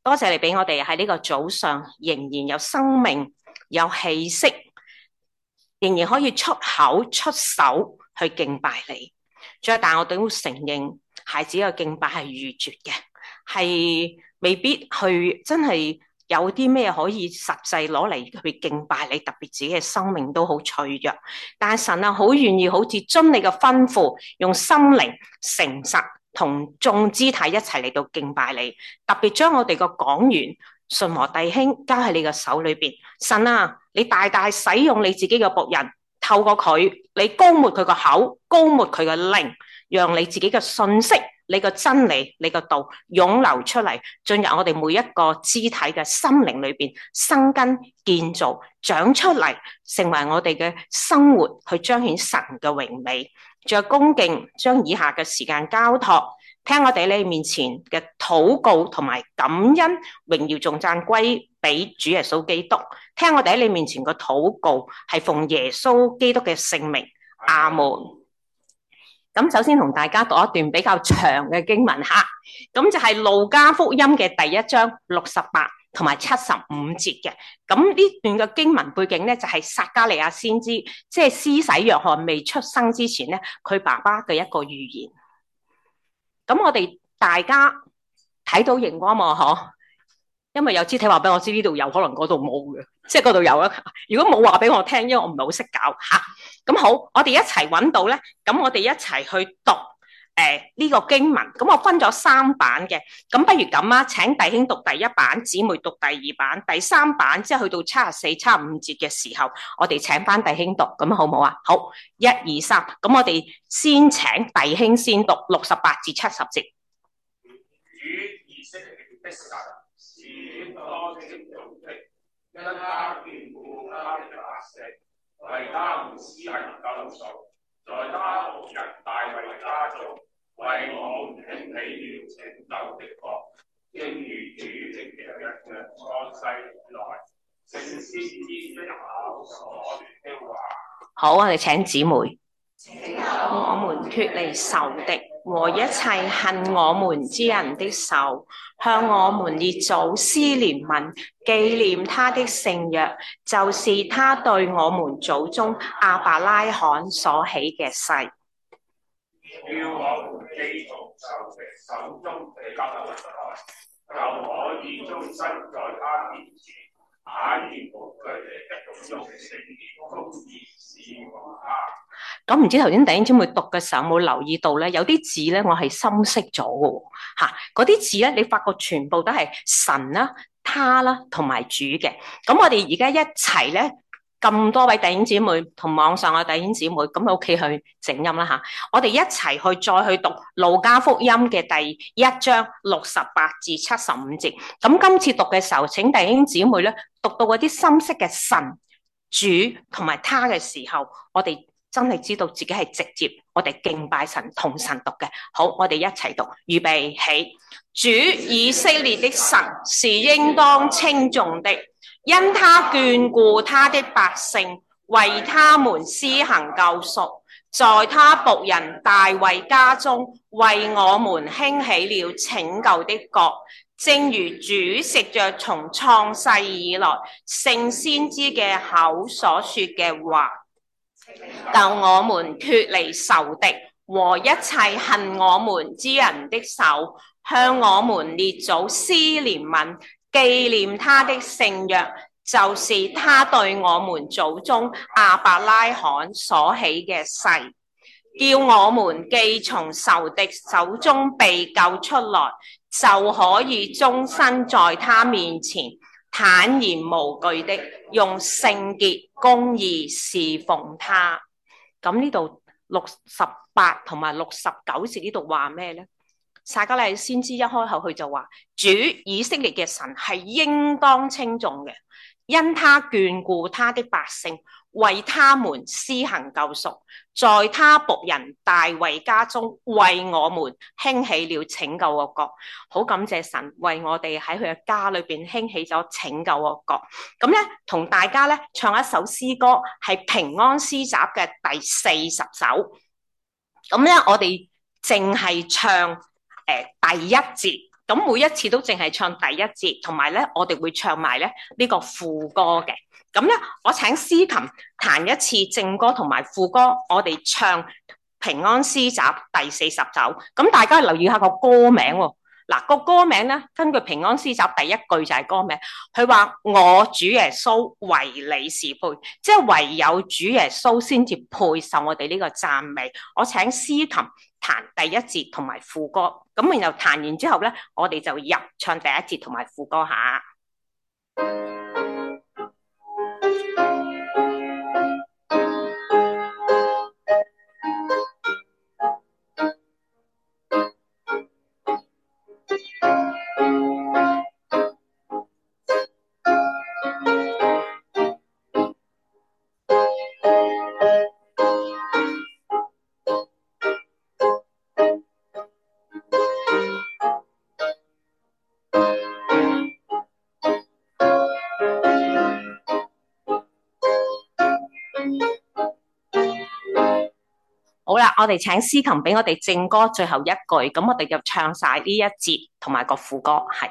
多謝你俾我哋喺呢個早上仍然有生命、有氣息，仍然可以出口出手去敬拜你。但係我哋都承認，孩子嘅敬拜係愚拙嘅，係未必去真係有啲咩可以實際攞嚟去敬拜你。特別自己嘅生命都好脆弱，但係神啊，好願意好似遵你嘅吩咐，用心靈誠實同眾肢體一齊嚟到敬拜你。特別將我哋個講員信和弟兄交喺你嘅手裏邊。神啊，你大大使用你自己嘅僕人，透過佢，你膏抹佢個口，膏抹佢嘅靈，讓你自己嘅信息、你嘅真理、你嘅道湧流出嚟，進入我哋每一個肢體嘅心靈裏邊，生根建造，長出嚟，成為我哋嘅生活，去彰顯神嘅榮美。再恭敬將以下嘅時間交託，聽我哋喺你面前嘅禱告同埋感恩，榮耀頌讚歸俾主耶穌基督。聽我哋喺你面前嘅禱告，係奉耶穌基督嘅聖名，阿門。咁首先同大家讀一段比較長嘅經文吓，咁就係路加福音嘅第1章68同埋75節嘅。咁呢段嘅經文背景咧，就係撒迦利亞先知，即係施洗約翰未出生之前咧，佢爸爸嘅一個預言。咁我哋大家睇到熒光幕嗬？因為有肢體話俾我知呢度有，可能嗰度冇嘅，即係嗰度有啊。如果冇話俾我聽，因為我唔係好識搞吓。咁好，我哋一齊揾到咧，咁我哋一齊去讀呢個經文。咁我分咗3版嘅，咁不如咁啊，請弟兄讀第1版，姊妹讀第2版，第3版即係去到74、75節嘅時候，我哋請翻弟兄讀，咁好唔好啊？好，1、2、3，咁我哋先請弟兄先讀68至70節。 與以色列的神是應當稱頌的，因他眷顧他的百姓，為他們施行救贖，在他僕人大衛家中，為我們興起了拯救的國，正如主藉着一樣創世以來，聖先知的口所說的話。好，我哋請姊妹。我們脫離仇敵和一切恨我們之人的手，向我們列祖施憐憫，紀念他的聖約，就是他對我們祖宗亞伯拉罕所起嘅誓。要我們既從仇敵手中被救出來，就可以終身在他面前坦然無懼地用聖潔公義侍奉他。咁唔知頭先弟兄姊妹讀嘅時候有冇留意到咧？有啲字咧，我係深色咗嘅嚇。嗰啲字咧，你發覺全部都係神啦、他啦同埋主嘅。咁我哋而家一齊咧，咁多位弟兄姊妹同網上嘅弟兄姊妹，咁喺屋企去整音啦嚇。我哋一齊去再去讀路加福音嘅第1章68至75節。咁今次讀嘅時候，請弟兄姊妹咧讀到嗰啲深色嘅神、主同埋他嘅時候，我哋真係知道自己係直接我哋敬拜神同神讀嘅。好，我哋一齊讀，預備起。主以色列的神是應當稱頌的，因他眷顧他的百姓，為他們施行救贖，在他僕人大衛家中，為我們興起了拯救的國，正如主藉着從創世以來聖先知嘅口所說嘅話，救我們脫離仇敵和一切恨我們之人的手，向我們列祖施憐憫，紀念他的聖約，就是他對我們祖宗亞伯拉罕所起嘅誓，叫我們既從仇敵手中被救出來，就可以終身在他面前坦然無懼的用聖潔公義侍奉他。咁呢度68同埋69節呢度話咩咧？撒迦利亞先知一開口佢就話，主以色列嘅神係應當稱頌嘅，因他眷顧他的百姓，為他們施行救贖，在他僕人大衛家中，為我們興起了拯救嘅國。好感謝神為我哋喺佢嘅家裏邊興起咗拯救嘅國。咁咧，同大家咧唱一首詩歌，係平安詩集嘅第40首。咁咧，我哋淨係唱第1節， 咁每一次都淨係唱第一節，同埋咧我哋會唱埋咧呢個副歌嘅。咁咧我請司琴彈一次正歌同埋副歌，我哋唱平安詩集第40首。咁大家留意下個歌名喎。嗱，個歌名咧，根據平安詩集第一句就係歌名，佢話我主耶穌唯你是配，即係唯有主耶穌先至配受我哋呢個讚美。我請司琴彈第一節同埋副歌，咁然後彈完之後咧，我哋就入唱第一節同埋副歌下。好啦，我哋請司琴俾我哋正歌最後一句，咁我哋就唱晒呢一節同埋個副歌，係。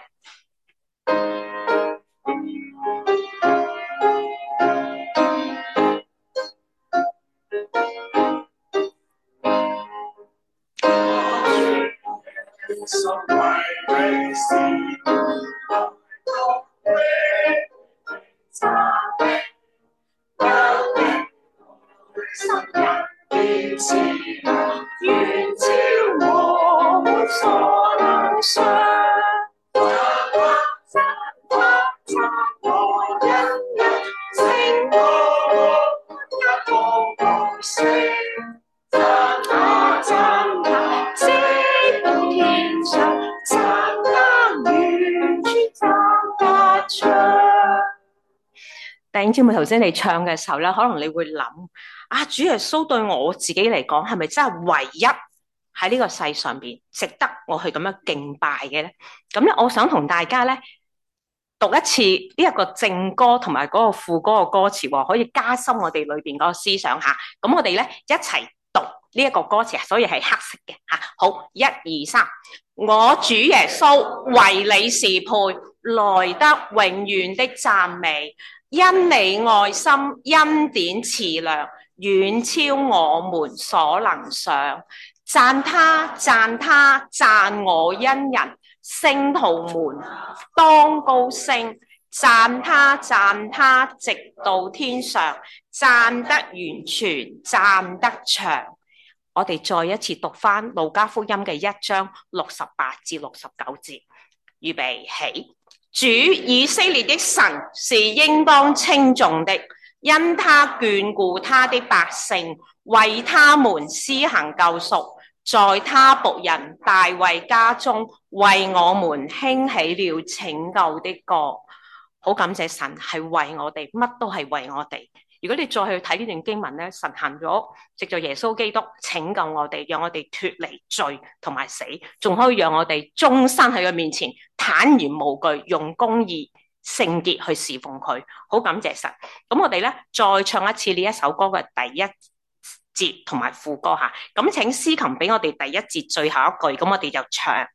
弟兄姊妹，頭先你唱嘅時候咧，可能你會諗啊，主耶穌對我自己嚟講係咪真係唯一喺呢個世上邊值得我去咁樣敬拜嘅咧？咁咧，我想同大家咧讀一次呢一個正歌同埋嗰個副歌嘅歌詞，可以加深我哋裏邊嗰個思想吓。咁我哋咧一齊讀呢一個歌詞，所以係黑色嘅吓。好，1、2、3，我主耶穌為你是配，來得永遠的讚美。因你愛心恩典慈良，遠超我們所能想。讚他，讚他，讚我恩人，聖徒們當高聲。讚他，讚他，直到天上，讚得完全，讚得長。我哋再一次讀返路加福音嘅1章68至69節，預備起。主以色列的神是應當稱頌的，因他眷顧他的百姓，為他們施行救贖，在他僕人大衛家中為我們興起了拯救的國。好感謝神係為我哋，乜都係為我哋。如果你再去睇呢段經文咧，神行咗，藉着耶穌基督拯救我哋，讓我哋脫離罪同埋死，仲可以讓我哋終身喺佢面前坦然無懼，用公義聖潔去侍奉佢。好感謝神。咁我哋咧再唱一次呢一首歌嘅第一節同埋副歌吓。咁請司琴俾我哋第一節最後一句，咁我哋就唱。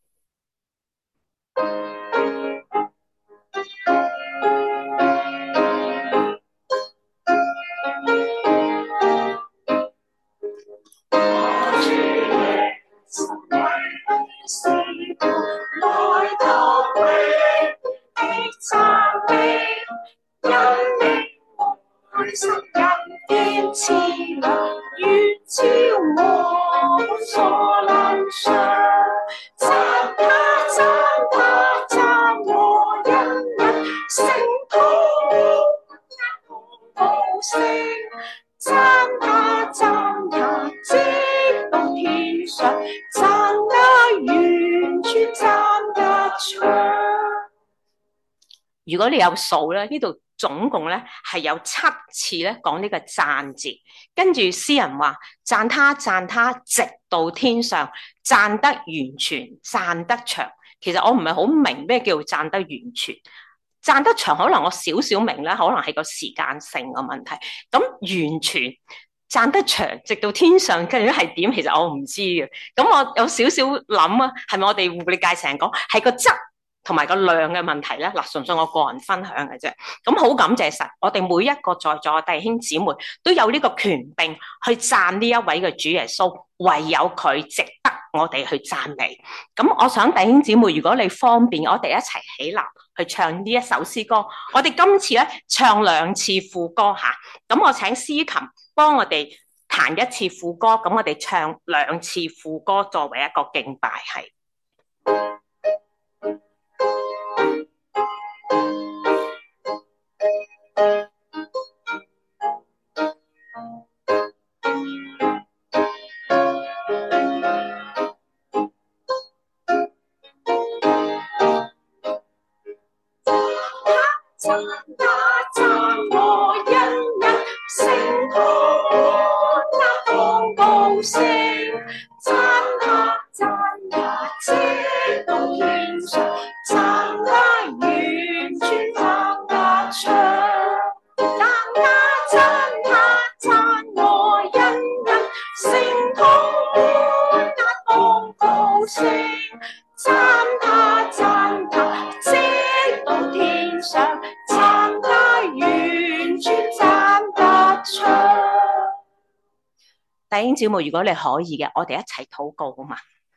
如果你有數咧，呢度總共咧係有7次咧講呢個讚字，跟住詩人話讚他讚他直到天上，讚得完全，讚得長。其實我唔係好明咩叫讚得完全，讚得長可能我少少明咧，可能係個時間性嘅問題。咁完全讚得長，直到天上，究竟係點？其實我唔知嘅。咁我有少少諗啊，係咪我哋護理界成日講係個質同埋個量嘅問題咧？嗱，純粹我個人分享嘅啫。咁好感謝神，我哋每一個在座嘅弟兄姊妹都有呢個權柄去讚呢一位嘅主耶穌，唯有佢值得我哋去讚美。咁我想弟兄姊妹，如果你方便，我哋一齊起立去唱呢一首詩歌。我哋今次咧唱2次副歌吓，咁我請司琴幫我哋彈1次副歌，咁我哋唱2次副歌作為一個敬拜係。弟兄姊妹，如果你可以嘅，我哋一齊禱告好嘛？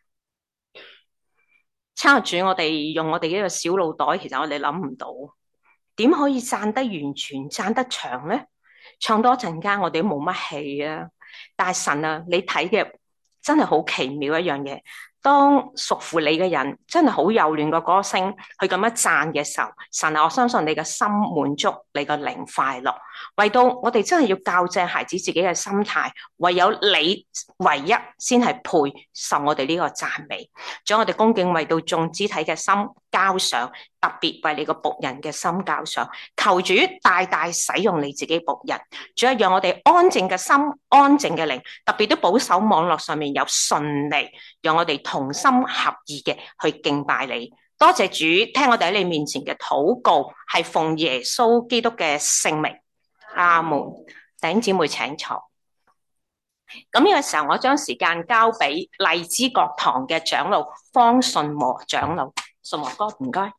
親主，我哋用我哋呢個小腦袋，其實我哋諗唔到點可以讚得完全、讚得長咧？唱多陣間，我哋都冇乜氣啊！但係神啊，你睇嘅真係好奇妙一樣嘢。當屬乎你嘅人真係好幼嫩個歌聲，去咁樣讚嘅時候，神啊，我相信你嘅心滿足，你個靈快樂。為到我哋真係要校正孩子自己嘅心態，唯有你唯一先係配受我哋呢個讚美，將我哋恭敬為到眾肢體嘅心交上，特別為你個僕人嘅心交上。求主大大使用你自己僕人，主要讓我哋安靜嘅心、安靜嘅靈，特別都保守網絡上面有順利，讓我哋同心合意嘅去敬拜你。多謝主，聽我哋喺你面前嘅禱告，係奉耶穌基督嘅聖名。阿門。弟兄姊妹請坐。咁呢個時候，我將時間交俾荔枝角堂嘅長老方順和長老。順和哥，唔該。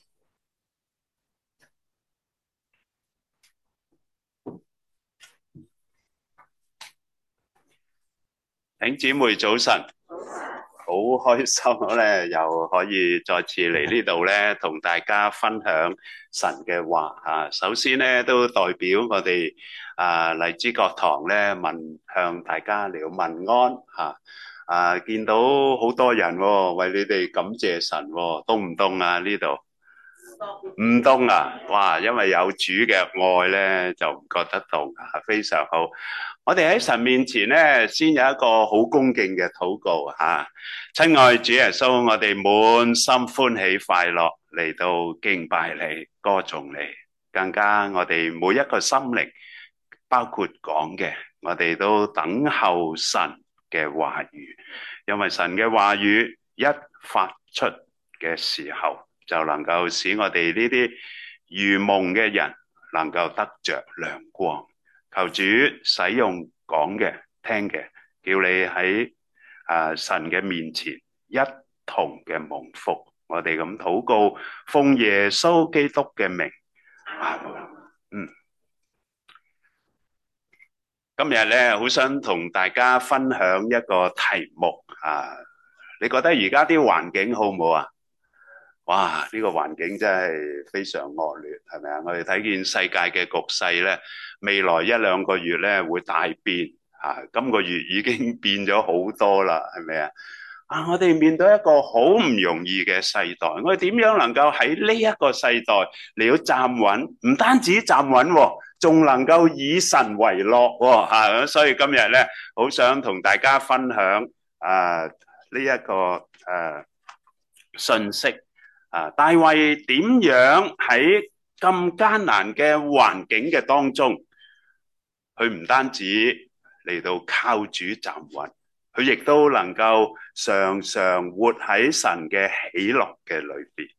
弟兄姊妹早晨，好開心咧，又可以再次嚟呢度咧，同大家分享神嘅話啊。首先咧，都代表我哋荔枝角堂咧，向大家嚟問安吓。見到好多人為你哋感謝神，凍唔凍啊？呢度唔凍啊！哇，因為有主嘅愛咧，就唔覺得凍啊，非常好。我哋喺神面前咧，先有一個好恭敬嘅禱告吓。親愛主耶穌，我哋滿心歡喜快樂嚟到敬拜你、歌頌你，更加我哋每一個心靈，包括講嘅，我哋都等候神嘅話語，因為神嘅話語一發出嘅時候，就能夠使我哋呢啲愚蒙嘅人能夠得着亮光。求主使用講嘅、聽嘅，叫你喺神嘅面前一同嘅蒙福。我哋咁禱告，奉耶穌基督嘅名。今日咧，好想同大家分享一個題目啊！你覺得而家啲環境好唔好啊？哇！呢個環境真係非常惡劣，係咪啊？我哋睇見世界嘅局勢咧，未來1-2個月咧會大變啊！今個月已經變咗好多啦，係咪啊？我哋面對一個好唔容易嘅世代，我哋點樣能夠喺呢一個世代嚟到站穩？唔單止站穩喎，仲能夠以神為樂喎，所以今日咧，好想同大家分享呢一個信息。大衛點樣喺咁艱難嘅環境嘅當中，佢唔單止嚟到靠主站穩，佢亦都能夠常常活喺神嘅喜樂嘅裏邊。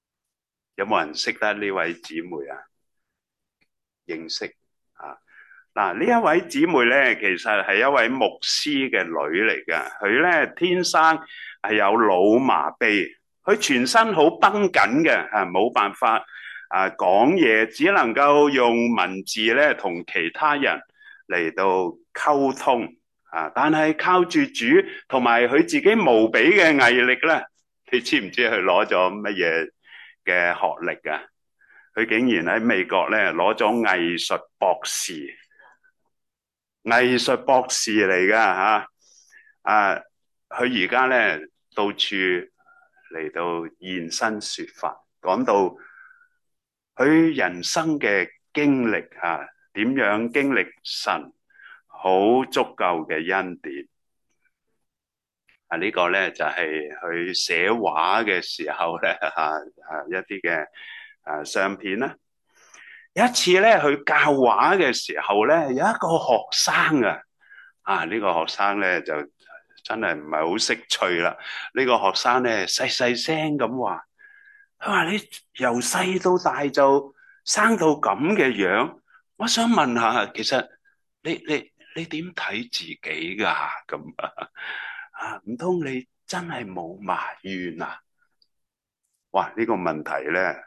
有冇人識得呢位姊妹啊？認識啊？ 嗱，呢一位姊妹咧，其實係一位牧師嘅女嚟㗎。佢咧天生係有腦麻痹，佢全身好繃緊嘅，冇辦法講嘢，只能夠用文字咧同其他人嚟到溝通但係靠住主同埋佢自己無比嘅毅力咧，你知唔知佢攞咗乜嘢嘅學歷啊？佢竟然喺美國咧攞咗藝術博士。藝術博士嚟噶佢而家咧到處嚟到現身說法，講到佢人生嘅經歷點樣經歷神好足夠嘅恩典呢個咧就係佢寫畫嘅時候咧一啲嘅相片啦。有一次咧，佢教畫嘅時候咧，有一個學生呢個學生咧就真係唔係好識趣啦。呢個學生咧細細聲咁話，佢話你由細到大就生到咁嘅樣，我想問下，其實你點睇自己㗎？咁唔通你真係冇埋怨啊？哇！呢個問題咧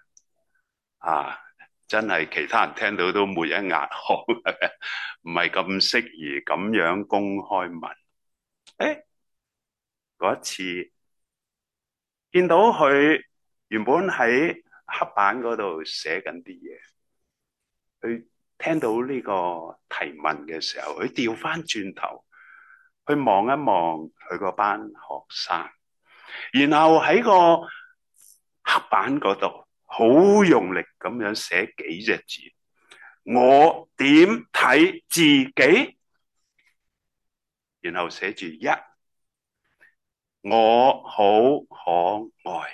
真係其他人聽到都抹一額汗，唔係咁適宜咁樣公開問。嗰一次見到佢原本喺黑板嗰度寫緊啲嘢，佢聽到呢個提問嘅時候，佢調翻轉頭去望一望佢嗰班學生，然後喺個黑板嗰度好用力咁樣寫幾隻字，我點睇自己？然後寫住一，我好可愛。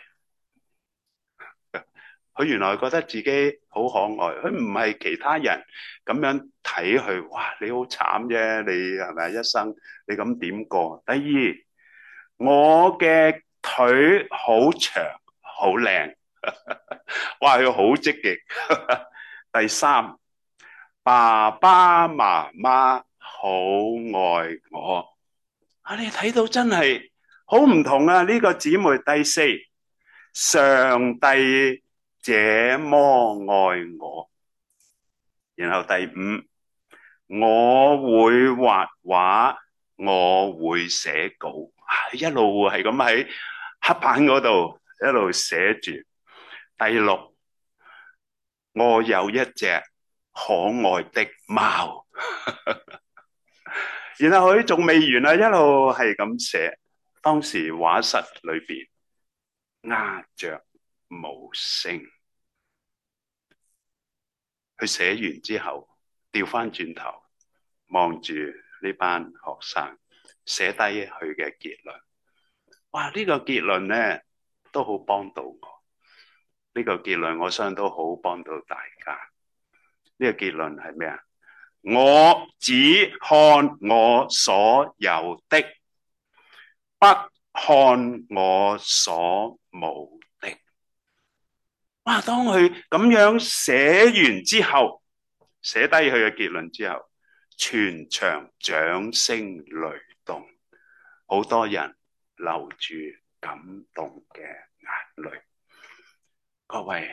佢原來覺得自己好可愛，佢唔係其他人咁樣睇佢，哇！你好慘啫，你係咪一生你咁點過？第二，我嘅腿好長好靚，哇！佢好積極。第三，爸爸媽媽好愛我。你睇到真係好唔同呢個姊妹。第四，上帝這麼愛我。然後第五，我會畫畫，我會寫稿，一路係咁喺黑板嗰度一路寫住。第六，我有一隻可愛的貓。然後佢仲未完啊，一路係咁寫。當時畫室裏邊鴉雀無聲。佢寫完之後，調翻轉頭望住呢班學生，寫低佢嘅結論。哇！呢個結論呢都好幫到我。呢個結論我相信都好幫到大家。呢個結論係咩啊？我只看我所有的，不看我所無的。哇！當佢咁樣寫完之後，寫低佢嘅結論之後，全場掌聲雷動，好多人流住感動嘅眼淚。各位，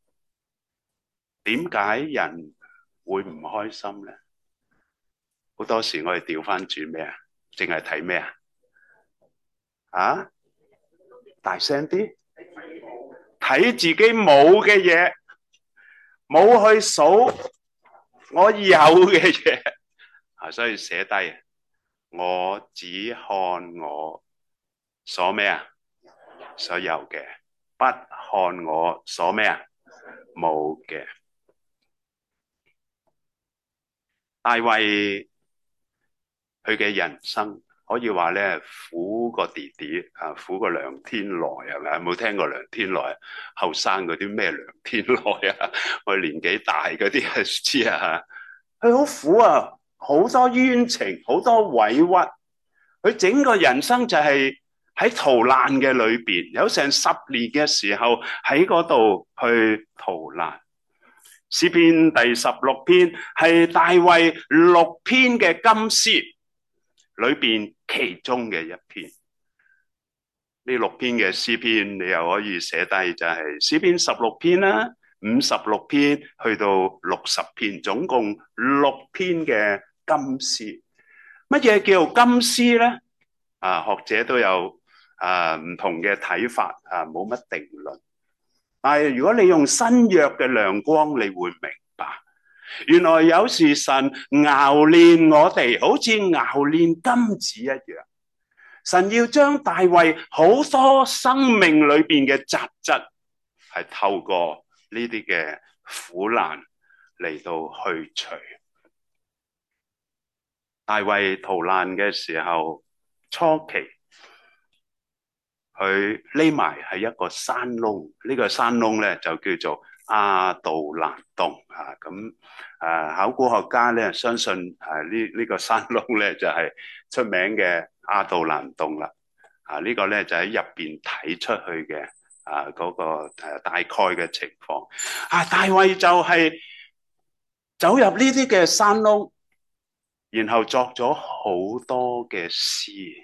點解人會唔開心呢？好多時我哋調翻轉咩啊？淨係睇咩啊？大聲啲！睇自己冇嘅嘢，冇去數我有嘅嘢，所以寫低，我只看我所咩啊？所有嘅，不看我所咩啊？冇嘅。大衛佢嘅人生可以話咧，苦過弟弟苦過梁天來，係咪？有冇聽過梁天來？後生嗰啲咩梁天來啊？我年紀大嗰啲係知啊，佢好苦啊，好多冤情，好多委屈。佢整個人生就係喺逃難嘅裏邊，有成10年嘅時候喺嗰度去逃難。 詩篇第16篇係大衛6篇嘅金詩裏邊其中嘅一篇。呢6篇嘅詩篇，你又可以寫低，就係詩篇16篇啦，56篇去到60篇，總共6篇嘅金詩。乜嘢叫金詩咧？學者都有唔同嘅睇法，冇乜定論。但係如果你用新約嘅亮光，你會明白，原來有時神熬煉我哋，好似熬煉金子一樣。神要將大衛好多生命裏邊嘅雜質，係透過呢啲嘅苦難嚟到去除。大衛逃難嘅時候，初期佢匿埋喺一個山窿，呢個山窿咧就叫做亞杜蘭洞啊。咁考古學家咧相信呢個山窿咧就係出名嘅亞杜蘭洞啦。呢個咧就喺入邊睇出去嘅嗰個大概嘅情況。大衛就係走入呢啲嘅山窿，然後作咗好多嘅詩。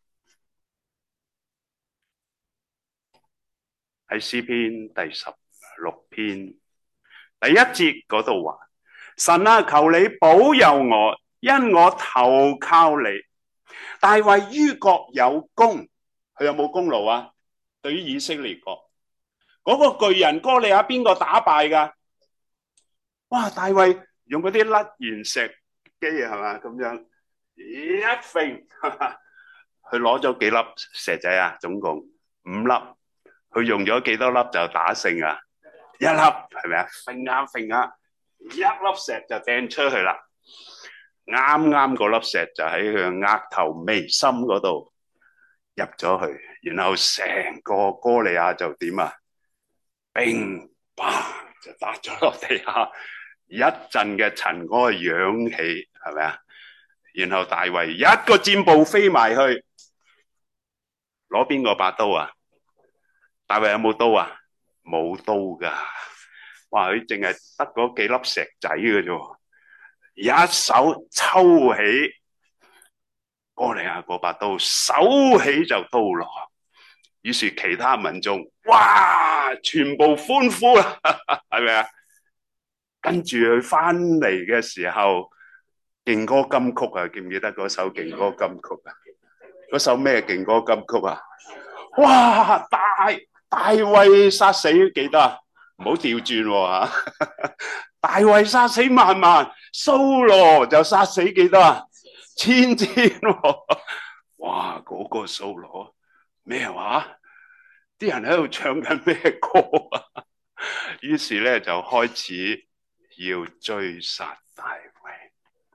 喺詩篇第16篇第1節嗰度話：神啊，求你保佑我，因我投靠你。大衛於國有功，佢有冇功勞啊？對於以色列國嗰個巨人哥利亞，邊個打敗噶？哇！大衛用嗰啲甩鉛石機係嘛，咁樣一揈，佢攞咗幾粒石仔啊？總共5粒。佢用咗幾多粒就打勝啊？1粒係咪啊？揈下，一粒石就掟出去啦。啱啱嗰粒石就喺佢額頭眉心嗰度入咗去，然後成個哥利亞就點啊？乒乓就打咗落地下，一陣嘅塵埃揚起，係咪啊？然後大衛一個箭步飛埋去，攞邊個把刀啊？大衛有冇刀啊？冇刀噶，哇！佢淨係得嗰幾粒石仔嘅啫，一手抽起哥利亞嗰把刀，手起就刀落。於是其他民眾哇，全部歡呼啦，係咪啊？跟住佢翻嚟嘅時候，勁歌金曲啊，記唔記得嗰首勁歌金曲啊？嗰首咩勁歌金曲啊？哇！大衛殺死幾多啊？唔好調轉喎。大衛殺死萬，掃羅就殺死幾多啊？千。哇！嗰個掃羅咩話？啲人喺度唱緊咩歌啊？於是咧就開始要追殺大衛。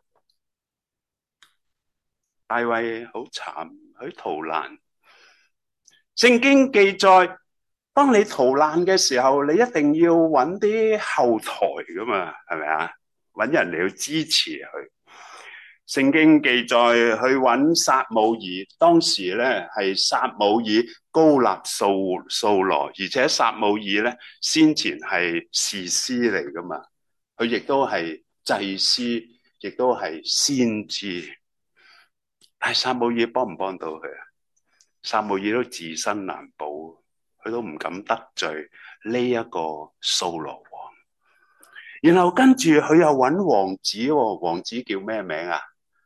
大衛好慘，佢逃難。聖經記載，當你逃難嘅時候，你一定要揾啲後台噶嘛，係咪啊？揾人嚟去支持佢。聖經記載去揾撒母耳，當時咧係撒母耳膏立掃羅，而且撒母耳咧先前係士師嚟噶嘛，佢亦都係祭司，亦都係先知。但係撒母耳幫唔幫到佢啊？撒母耳都自身難保，佢都唔敢得罪呢一個掃羅王。然後跟住佢又揾王子，王子叫咩名啊？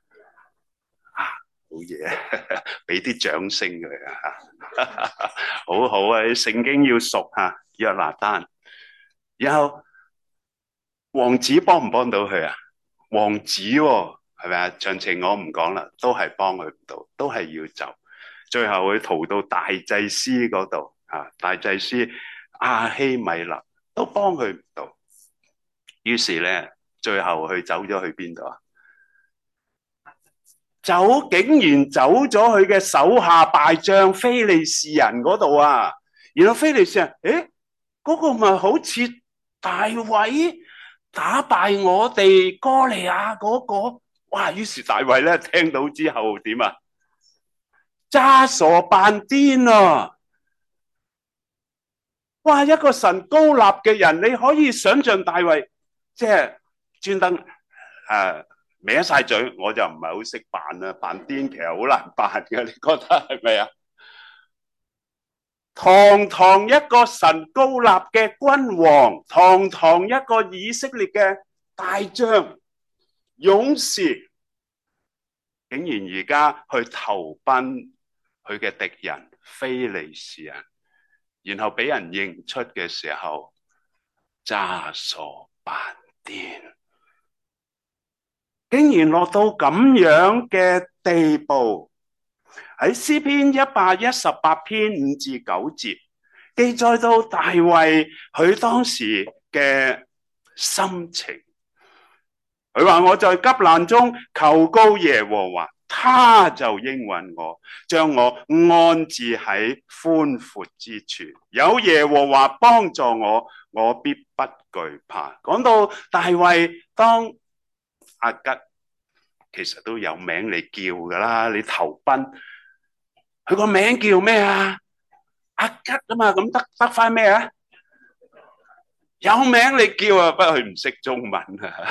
好嘢，俾啲掌聲佢啊！好好啊，聖經要熟吓，約拿單。然後王子幫唔幫到佢啊？王子係咪啊？詳情我唔講啦，都係幫佢唔到，都係要走。最後佢逃到大祭司嗰度啊，大祭司亞希米勒都幫佢唔到。於是咧，最後佢走咗去邊度啊？竟然走咗佢嘅手下敗將非利士人嗰度啊！然後非利士人，嗰個咪好似大衛打敗我哋哥利亞嗰個，哇！於是大衛咧聽到之後點啊？詐傻扮癲啊！哇！一個神高立嘅人，你可以想象大衛即係專登歪晒嘴，我就唔係好識扮啦，扮癲其實好難扮嘅，你覺得係咪啊？堂堂一個神高立嘅君王，堂堂一個以色列嘅大將、勇士，竟然而家去投奔佢嘅敵人非利士人，然後俾人認出嘅時候，詐傻扮癲，竟然落到咁樣嘅地步。喺詩篇118篇5至9節記載到大衛佢當時嘅心情。佢話：我在急難中求告耶和華，他就應允我，將我安置喺寬闊之處。有耶和華幫助我，我必不懼怕。講到大衛當亞吉，其實都有名你叫噶啦，你投奔。佢個名叫咩啊？亞吉啊嘛，咁得翻咩啊？有名你叫啊，不過佢唔識中文啊。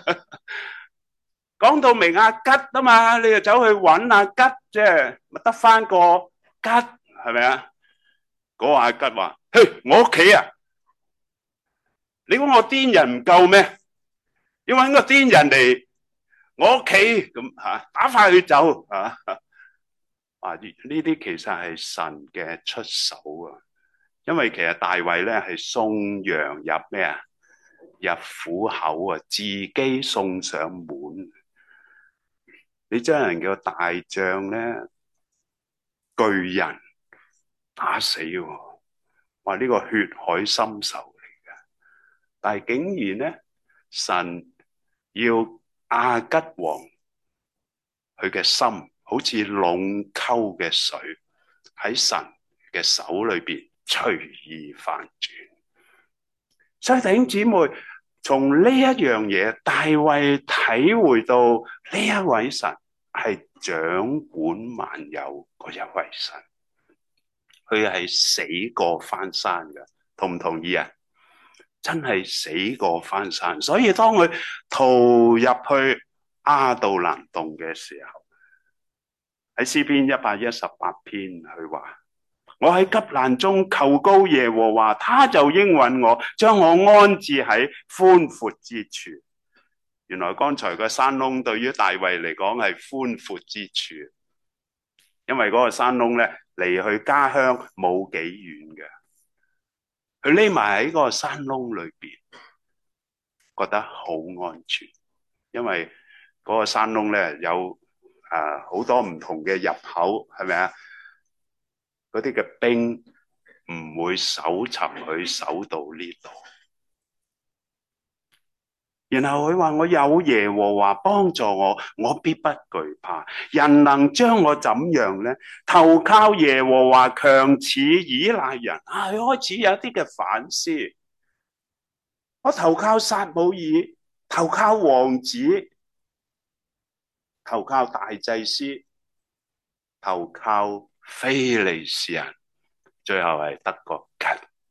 講到明亞吉啊嘛，你就走去揾亞吉啫，咪得翻個吉係咪啊？嗰個亞吉話：嘿，我屋企啊，你估我癲人唔夠咩？要揾個癲人嚟我屋企咁吓，打發佢走啊！啊！呢啲其實係神嘅出手啊，因為其實大衛咧係送羊入咩啊？入虎口啊，自己送上門。你將人叫大將咧，巨人打死喎，話呢個血海深仇嚟嘅，但係竟然咧，神要亞吉王佢嘅心。好似隴溝嘅水喺神嘅手裏邊隨意翻轉，所以弟兄姊妹，從呢一樣嘢，大衛體會到呢一位神係掌管萬有嗰一位神，佢係死過翻山嘅，同唔同意啊？真係死過翻山，所以當佢逃入去亞杜蘭洞嘅時候。喺詩篇118篇，佢話：我喺急難中求告耶和華，他就應允我，將我安置喺寬闊之處。原來剛才個山窿對於大衛嚟講係寬闊之處，因為嗰個山窿咧離去家鄉冇幾遠嘅，佢匿埋喺嗰個山窿裏邊，覺得好安全，因為嗰個山窿咧有。好多唔同嘅入口，係咪啊？嗰啲嘅兵唔會搜尋佢守到呢度。然後佢話：我有耶和華幫助我，我必不懼怕。人能將我怎樣呢？投靠耶和華，強似倚賴人。佢開始有啲嘅反思。我投靠撒母耳，投靠王子。投靠大祭司，投靠非利士人，最後係得個吉。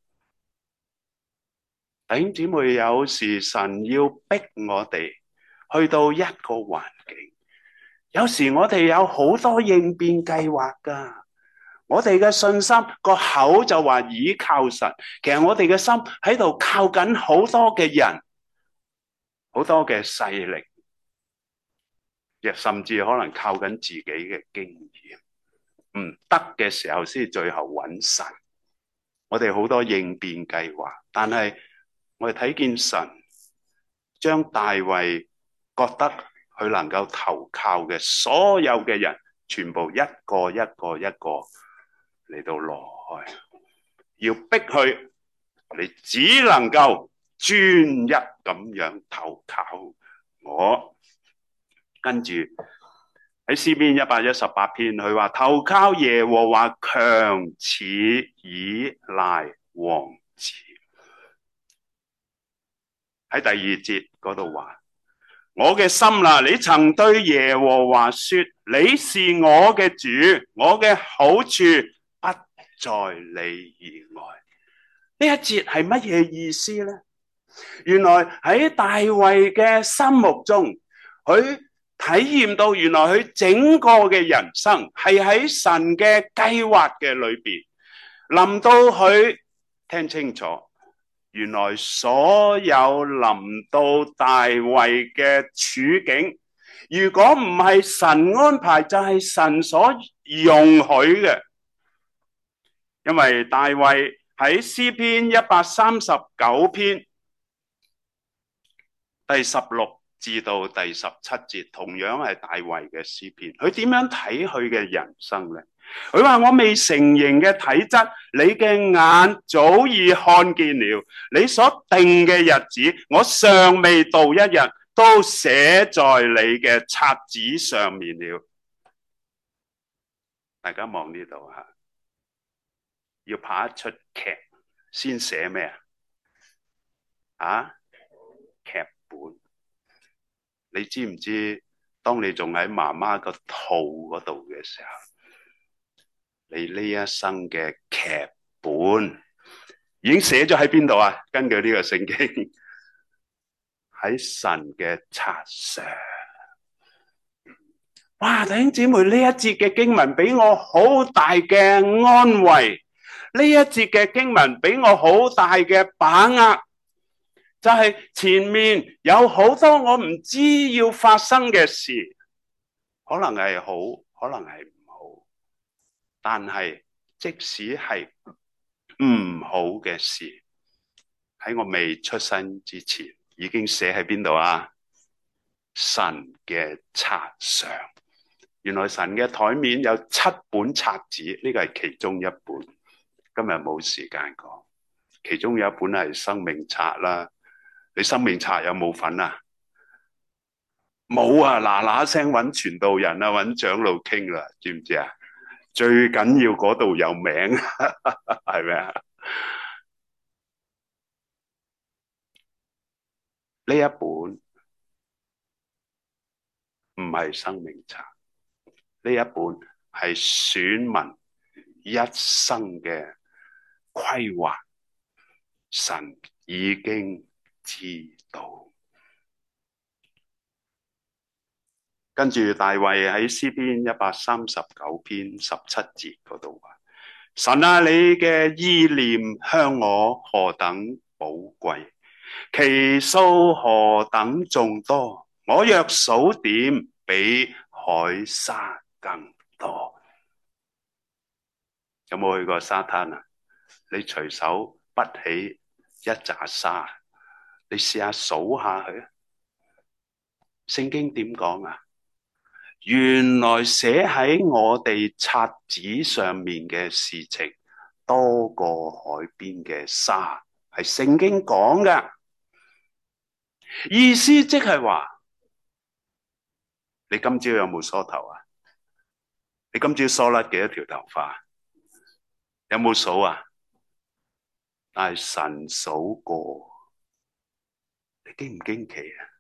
弟兄姊妹，有時神要逼我哋去到一個環境，有時我哋有好多應變計劃噶。我哋嘅信心個口就話倚靠神，其實我哋嘅心喺度靠緊好多嘅人，好多嘅勢力。亦甚至可能靠緊自己嘅經驗，唔得嘅時候先最後揾神。我哋好多應變計劃，但係我哋睇見神將大衛覺得佢能夠投靠嘅所有嘅人，全部一個一個一個嚟到攞開，要逼佢，你只能夠專一咁樣投靠我。跟住喺詩篇118篇，佢話投靠耶和華，強似倚賴王子。喺第2節嗰度話：我嘅心啦，你曾對耶和華說，你是我嘅主，我嘅好處不在你以外。呢一節係乜嘢意思呢？ 原來喺大衛嘅心目中，佢體驗到原來佢整個嘅人生係喺神嘅計劃嘅裏邊。臨到佢聽清楚，原來所有臨到大衛嘅處境，如果唔係神安排，就係神所容許嘅。因為大衛喺詩篇139篇第16至到第17節，同樣係大衛嘅詩篇。佢點樣睇佢嘅人生呢？佢話：我未成形嘅體質，你嘅眼早已看見了；你所定嘅日子，我尚未到一日，都寫在你嘅冊子上面了。大家望呢度吓，要拍一出劇先寫咩啊？劇本。你知唔知？當你仲喺媽媽個肚嗰度嘅時候，你呢一生嘅劇本已經寫咗喺邊度啊？根據呢個聖經，喺神嘅冊上。哇！弟兄姊妹，呢一節嘅經文俾我好大嘅安慰，呢一節嘅經文俾我好大嘅把握，就係前面有好多我唔知要發生嘅事，可能係好，可能係唔好，但係即使係唔好嘅事，喺我未出生之前已經寫喺邊度啊？神嘅冊上。原來神嘅台面有7本冊子，呢個係其中一本。今日冇時間講，其中有一本係生命冊啦。你生命冊有冇份啊？冇啊！嗱嗱聲揾傳道人啊，揾長老傾啦，知唔知啊？最緊要嗰度有名，係咪啊？呢一本唔係生命冊。呢一本係選民一生嘅規劃，神已經知道。跟住大衛喺詩篇139篇17節嗰度話：神啊，你嘅意念向我何等寶貴，其數何等眾多，我若數點，比海沙更多。有冇去過沙灘啊？你隨手筆起一紮沙，你試下數下佢啊。聖經點講啊？原來寫喺我哋冊子上面嘅事情多過海邊嘅沙，係聖經講㗎。意思即係話，你今朝有冇梳頭啊？你今朝梳甩幾多條頭髮？有冇數啊？但係神數過，你驚唔驚奇啊？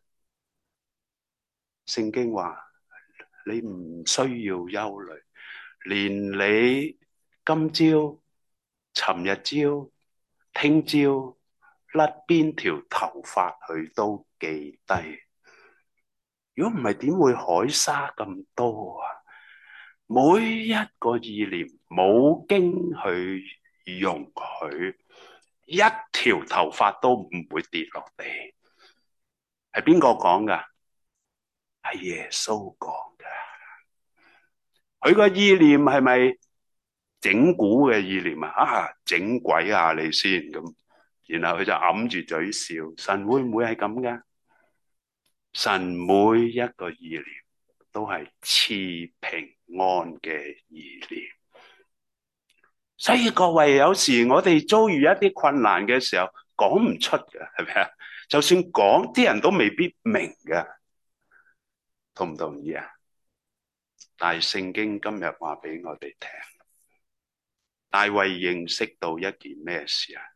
聖經話你唔需要憂慮，連你今朝、尋日朝、聽朝甩邊條頭髮佢都記低。如果唔係，點會海沙咁多啊？每一個意念冇經佢容許，一條頭髮都唔會跌落地。係邊個講噶？係耶穌講噶。佢個意念係咪整蠱嘅意念啊？整鬼下你先咁，然後佢就揞住嘴笑。神會唔會係咁噶？神每一個意念都係賜平安嘅意念。所以各位，有時我哋遭遇一啲困難嘅時候，講唔出嘅，係咪啊？就算講，啲人都未必明嘅，同唔同意啊？但係聖經今日話俾我哋聽，大衛認識到一件咩事啊？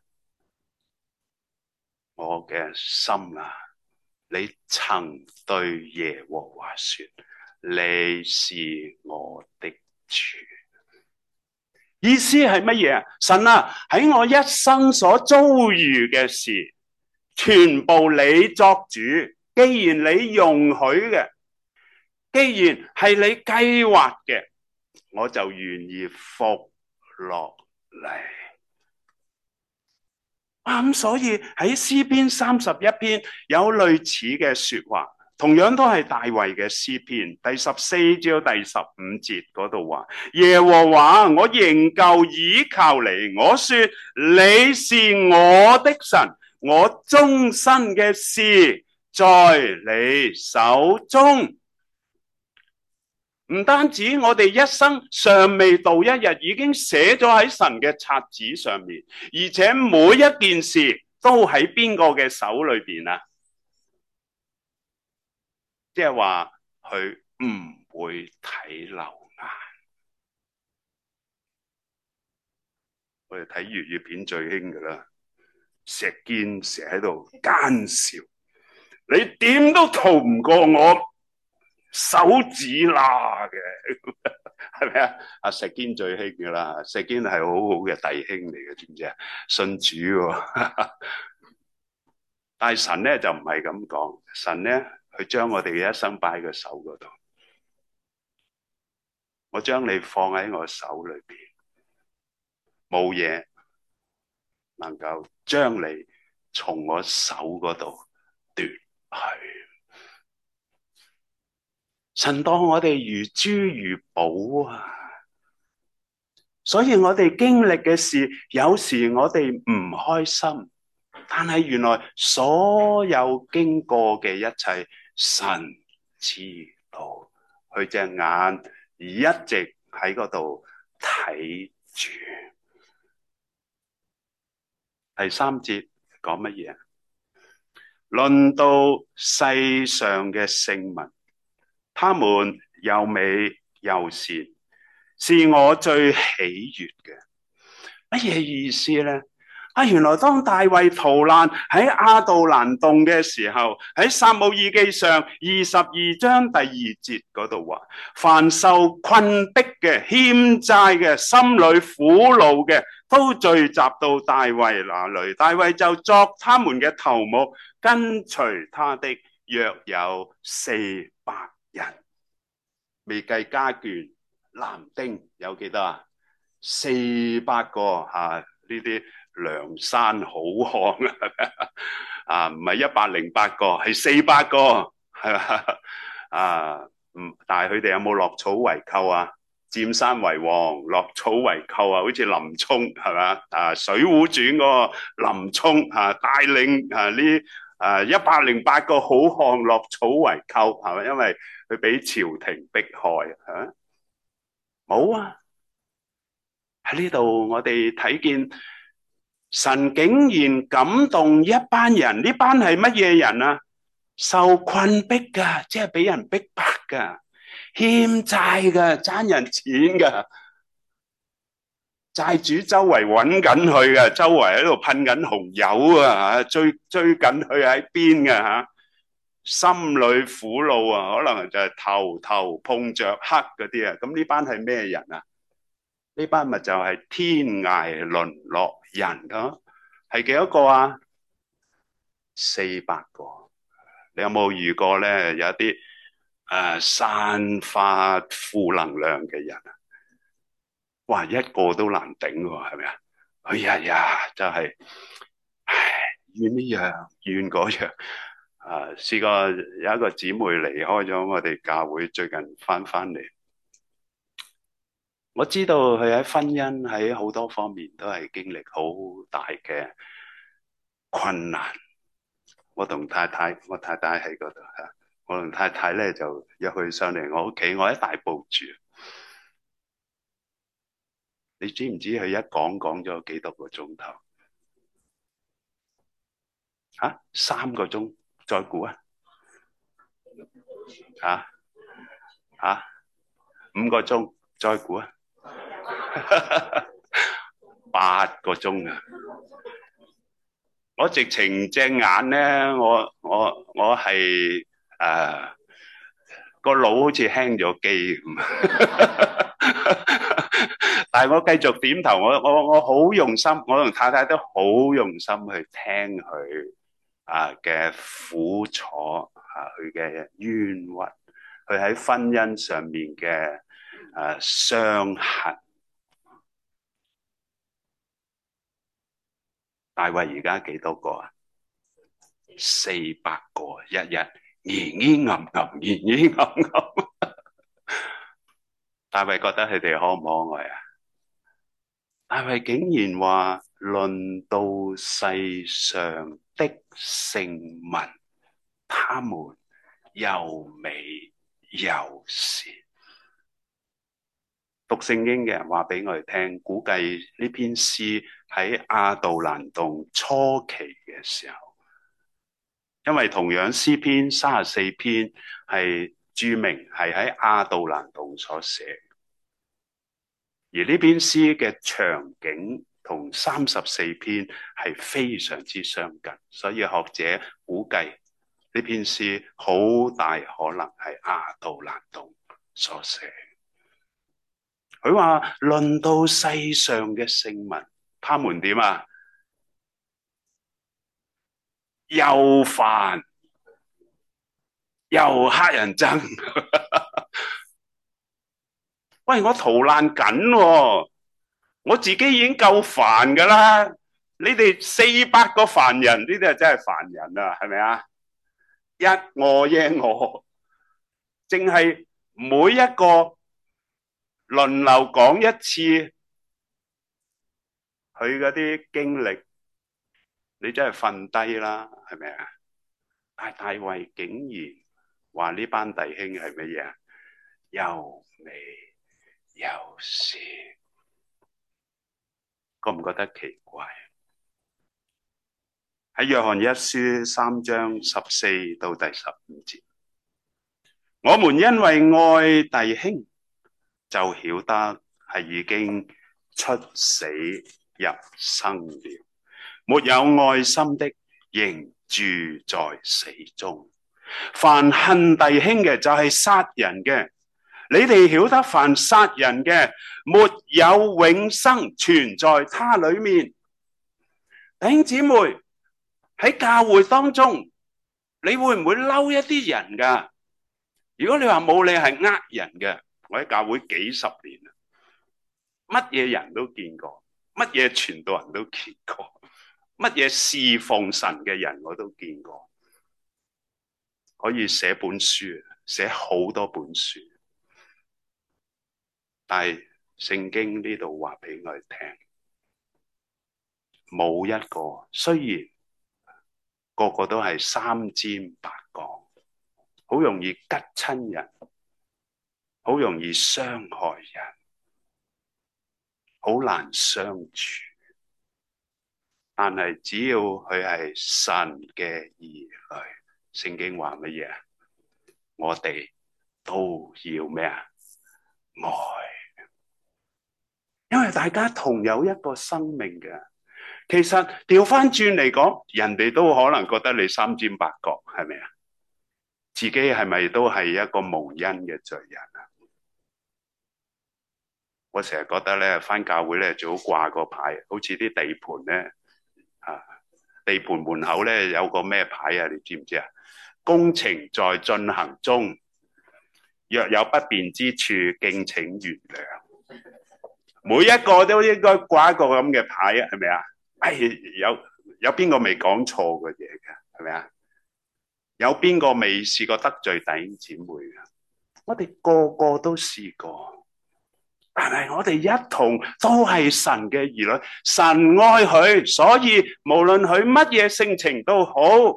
我嘅心啊，你曾對耶和華說，你是我的主。意思係乜嘢啊？神啊，喺我一生所遭遇嘅事， 全部你作主。既然你容許嘅，既然係你計劃嘅，我就願意服落嚟。咁所以喺詩篇31篇有類似嘅說話，同樣都係大衛嘅詩篇第14至到第15節嗰度話：耶和華，我仍舊倚靠你，我說你是我的神，我終身嘅事在你手中。唔單止我哋一生尚未到一日已經寫咗喺神嘅冊子上面，而且每一件事都喺邊個嘅手裏邊啊？即係話佢唔會睇漏眼。我哋睇粵語片最興噶啦，石堅成日喺度奸笑，你點都逃唔過我手指啦嘅，係咪啊？阿石堅最興噶啦，石堅係好好嘅弟兄嚟嘅，知唔知啊？信主喎，但係神咧就唔係咁講，神咧佢將我哋嘅一生擺喺個手嗰度，我將你放喺我手裏邊，冇嘢能夠將你從我手嗰度奪去。神當我哋如珠如寶啊！所以我哋經歷嘅事，有時我哋唔開心，但係原來所有經過嘅一切，神知道，佢隻眼一直喺嗰度睇住。第3節講乜嘢？論到世上嘅聖民，他們又美又善，是我最喜悅嘅。乜嘢意思咧？原來當大衛逃難喺亞杜蘭洞嘅時候，喺撒母耳記上22章第2節嗰度話：凡受困迫嘅、欠債嘅、心裏苦惱嘅，都聚集到大衛那裏，大衛就作他們嘅頭目，跟隨他的約有400人，未計家眷男丁有幾多啊？400個吓，呢啲梁山好漢啊！唔係108個，係400個，係嘛啊？但係佢哋有冇落草為寇啊？佔山為王，落草為寇啊！好似林沖係嘛啊？《水滸傳》嗰個林沖帶領呢108個好漢落草為寇，係咪？因為佢俾朝廷迫害啊！冇啊！喺呢度我哋睇見神竟然感動一班人，呢班係乜嘢人啊？受困迫噶，即係俾人逼迫噶，欠債噶，爭人錢噶，債主周圍揾緊佢噶，周圍喺度噴緊紅油啊，追緊佢喺邊噶吓，心裏苦惱啊，可能就係頭碰着黑嗰啲啊。咁呢班係咩人啊？呢班咪就係天涯淪落人咯。係幾多個啊？400個。你有冇遇過咧？有一啲散發負能量嘅人啊，哇，一個都難頂喎，係咪啊？哎呀，就係怨呢樣怨嗰樣啊！試過有一個姊妹離開咗我哋教會，最近翻嚟。我知道佢喺婚姻喺好多方面都係經歷好大嘅困難。我太太喺嗰度吓，我同太太咧就約佢上嚟我屋企，我喺大埔住。你知唔知佢一講咗幾多個鐘頭？吓，3個鐘，再估啊？吓，5個鐘，再估啊？8個鐘啊！我直情隻眼咧，我係個腦好似輕咗機咁，但係我繼續點頭，我好用心，我同太太都好用心去聽佢嘅苦楚佢嘅冤屈，佢喺婚姻上面嘅傷痕。大衛而家幾多個啊？400個，日日咿咿噏噏，咿咿噏噏。大衛覺得佢哋可唔可愛啊？大衛竟然話：論到世上的聖民，他們又美又善。讀聖經嘅人話俾我哋聽，估計呢篇詩喺亞杜蘭洞初期嘅時候，因為同樣詩篇34篇係著名係喺亞杜蘭洞所寫，而呢篇詩嘅場景同34篇係非常之相近，所以學者估計呢篇詩好大可能係亞杜蘭洞所寫。佢話論到世上嘅聖民，他們點啊？又煩又乞人憎。喂，我逃難緊，我自己已經夠煩噶啦，你哋400個煩人，呢啲係真係煩人啊，係咪啊？一我耶我，淨係每一個輪流講一次佢嗰啲經歷，你真係瞓低啦，係咪啊？但係大衛竟然話呢班弟兄係乜嘢啊？又美又善，覺唔覺得奇怪？喺約翰一書3章14到第15節，我們因為愛弟兄，就曉得係已經出死入生了。沒有愛心的，仍住在死中。凡恨弟兄嘅，就係殺人嘅。你哋曉得，凡殺人嘅，沒有永生存在他裏面。弟兄姊妹，喺教會當中，你會唔會嬲一啲人噶？如果你話冇，你係呃人嘅。我喺教會幾十年啦，乜嘢人都見過，乜嘢傳道人都見過，乜嘢侍奉神嘅人我都見過，可以寫本書，寫好多本書。但係聖經呢度話俾我哋聽，冇一個，雖然個個都係三尖八角，好容易吉親人，好容易傷害人，好難相處。但係只要佢係神嘅兒女，聖經話乜嘢？我哋都要咩啊？愛，因為大家同有一個生命嘅。其實調翻轉嚟講，人哋都可能覺得你三尖八角，係咪啊？自己係咪都係一個蒙恩嘅罪人啊？我成日覺得咧，翻教會咧最好掛個牌，好似啲地盤咧，地盤門口咧有個咩牌啊？你知唔知啊？工程在進行中，若有不便之處，敬請原諒。每一個都應該掛一個咁嘅牌啊，係咪啊？有邊個未講錯嘅嘢嘅？係咪啊？有邊個未試過得罪弟兄姊妹嘅？我哋個個都試過，但係我哋一同都係神嘅兒女，神愛佢，所以無論佢乜嘢性情都好，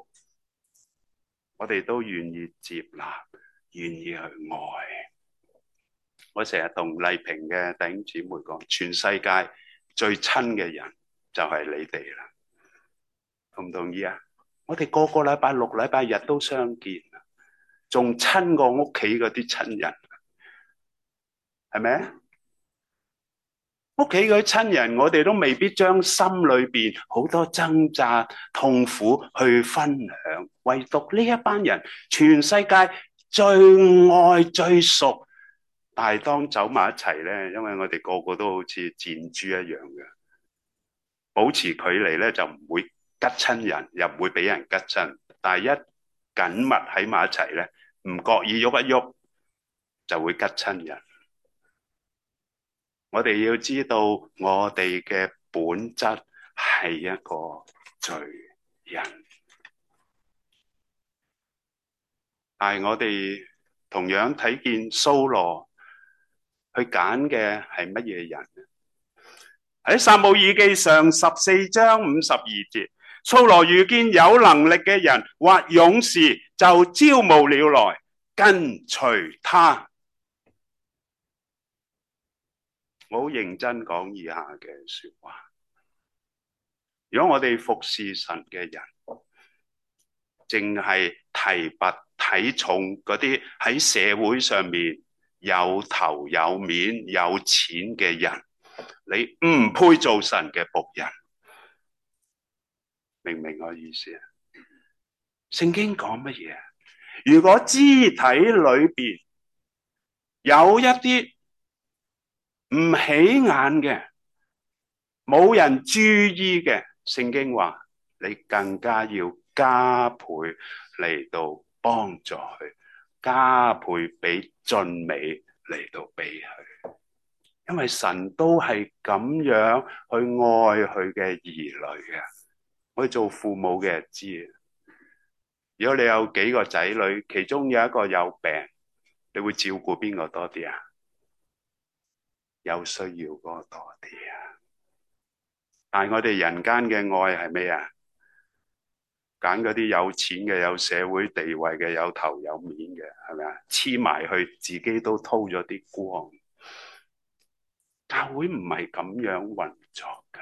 我哋都願意接納，願意去愛。我成日同麗萍嘅弟兄姊妹講，全世界最親嘅人就係你哋啦，同唔同意啊？我哋個個禮拜六、禮拜日都相見，仲親過屋企嗰啲親人，係咪啊？屋企嗰啲親人，我哋都未必將心裏邊好多掙扎、痛苦去分享，唯獨呢一班人，全世界最愛、最熟。但係當走埋一齊咧，因為我哋個個都好似箭豬一樣嘅，保持距離咧就唔會親人，又唔會俾人吉親，但係一緊密喺埋一齊咧，唔覺意喐一喐就會吉親人。我哋要知道我哋嘅本質係一個罪人，但係我哋同樣睇見掃羅去揀嘅係乜嘢人？喺撒母耳記上14章52節，掃羅遇見有能力嘅人或勇士，就招募了來跟隨他。我好認真講以下嘅說話。如果我哋服侍神嘅人，淨係提拔睇重嗰啲喺社會上面有頭有面有錢嘅人，你唔配做神嘅僕人。明唔明我意思啊？聖經講乜嘢？如果肢體裏邊有一啲唔起眼嘅，冇人注意嘅，聖經話你更加要加倍嚟到幫助佢，加倍俾俊美嚟到俾佢，因為神都係咁樣去愛佢嘅兒女嘅。我哋做父母嘅知，如果你有幾個仔女，其中有一個有病，你會照顧邊個多啲啊？有需要嗰個多啲啊？但係我哋人間嘅愛係咩啊？揀嗰啲有錢嘅、有社會地位嘅、有頭有面嘅，係咪啊？黐埋去，自己都偷咗啲光。教會唔係咁樣運作嘅，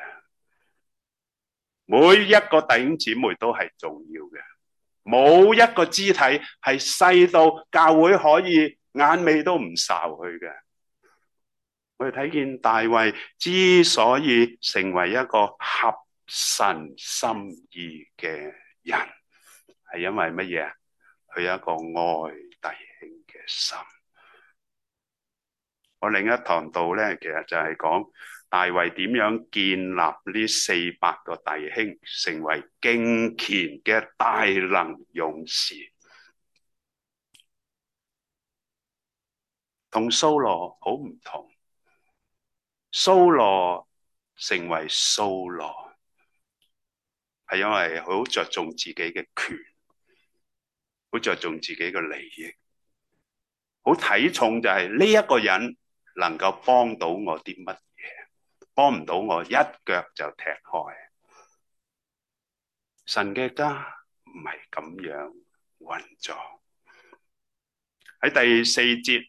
每一個弟兄姊妹都係重要嘅，冇一個肢體係細到教會可以眼尾都唔睄佢嘅。我哋睇見大衛之所以成為一個合神心意嘅人，係因為乜嘢？佢有一個愛弟兄嘅心。我另一堂道咧，其實就係講大衛點樣建立呢400個弟兄，成為敬虔嘅大能勇士。同掃羅好唔同。掃羅成為掃羅，係因為佢好着重自己嘅權，好着重自己嘅利益，好睇重就係呢一個人能夠幫到我啲乜嘢，幫唔到我一腳就踢開。神嘅家唔係咁樣運作。喺第4節，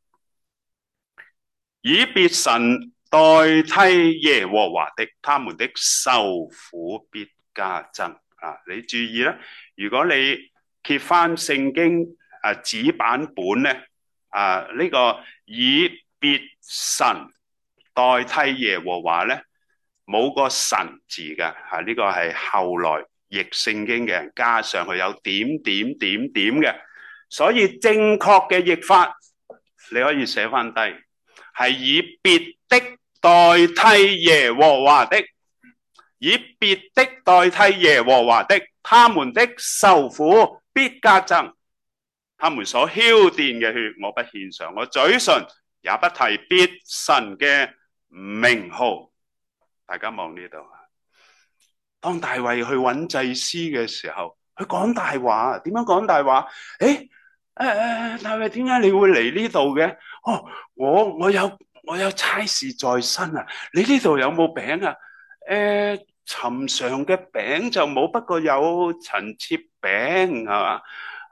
以別神代替耶和華的，他們的愁苦必加增。你注意啦，如果你揭翻聖經紙版本咧，呢個以別神代替耶和華咧，冇個神字嘅，呢個係後來譯聖經嘅人加上去，有點點點點嘅，所以正確嘅譯法你可以寫翻低，係以別的代替耶和華的，以別的代替耶和華的，他們的愁苦必加增，他們所澆奠嘅血我不獻上，我嘴唇也不提別神嘅名號。大家望呢度，當大衛去揾祭司嘅時候，佢講大話。點樣講大話？大衛，點解你會嚟呢度嘅？我有差事在身啊！你呢度有冇餅啊？尋常嘅餅就冇，不過有陳設餅係嘛？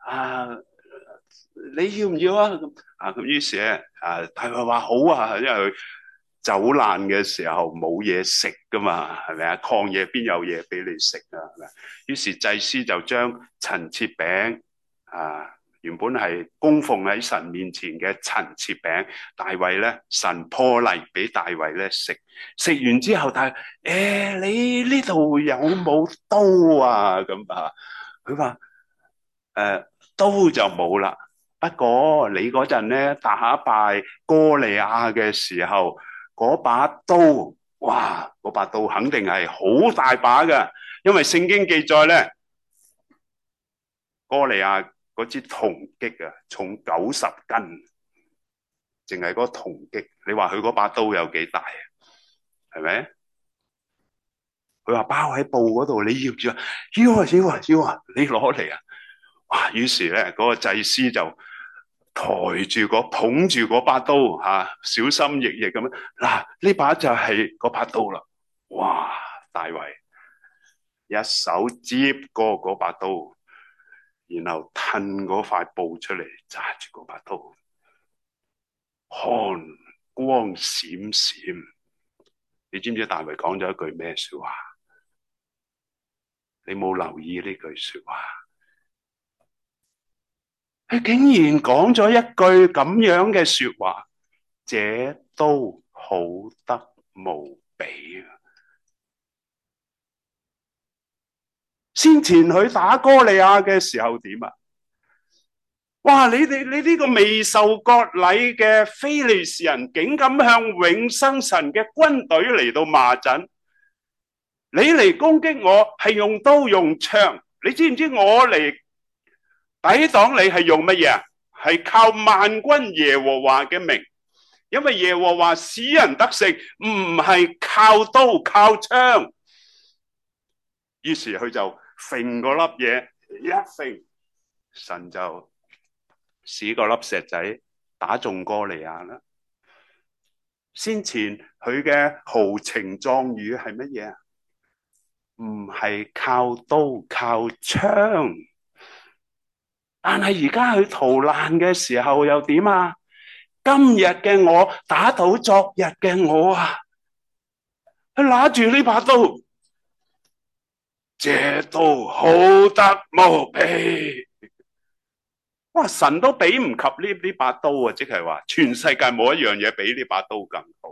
你要唔要啊？咁於是咧，大衛話好啊，因為佢走難嘅時候冇嘢食噶嘛，係咪啊？曠野邊有嘢俾你食啊？係咪？於是祭司就將陳設餅原本係供奉喺神面前嘅陳設餅，大衛咧，神破例俾大衛咧食。食完之後，但係你呢度有冇刀啊？咁佢話刀就冇啦。不過你嗰陣咧打敗哥利亞嘅時候，嗰把刀，哇！嗰把刀肯定係好大把嘅， 因為聖經記載咧，哥利亞嗰支銅戟啊，重90斤，淨係嗰個銅戟，你話佢嗰把刀有幾大啊？係咪？佢話包喺布嗰度，你要住啊？要啊！你攞嚟啊！哇！於是咧，嗰個祭司就捧住嗰把刀小心翼翼咁樣。嗱，呢把就係嗰把刀啦。哇！大衛一手接過嗰把刀，然後褪嗰塊布出嚟，揸住嗰把刀，寒光閃閃。你知唔知大衛講咗一句咩說話？你冇留意呢句說話？佢竟然講咗一句咁樣嘅說話，這刀好得無比啊！先前佢打哥利亞嘅時候點啊？哇！你呢個未受割禮嘅非利士人，竟敢向永生神嘅軍隊嚟到罵陣？你嚟攻擊我係用刀用槍，你知唔知我嚟抵擋你係用乜嘢啊？係靠萬軍耶和華嘅名，因為耶和華使人得勝，唔係靠刀靠槍。於是佢就揈嗰粒嘢一揈，神就使嗰粒石仔打中哥利亞啦。先前佢嘅豪情壯語係乜嘢啊？唔係靠刀靠槍，但係而家佢逃難嘅時候又點啊？今日嘅我打倒昨日嘅我啊！佢拿住呢把刀，這刀好得無比。哇！神都比唔及呢把刀啊！即係話全世界冇一樣嘢比呢把刀更好。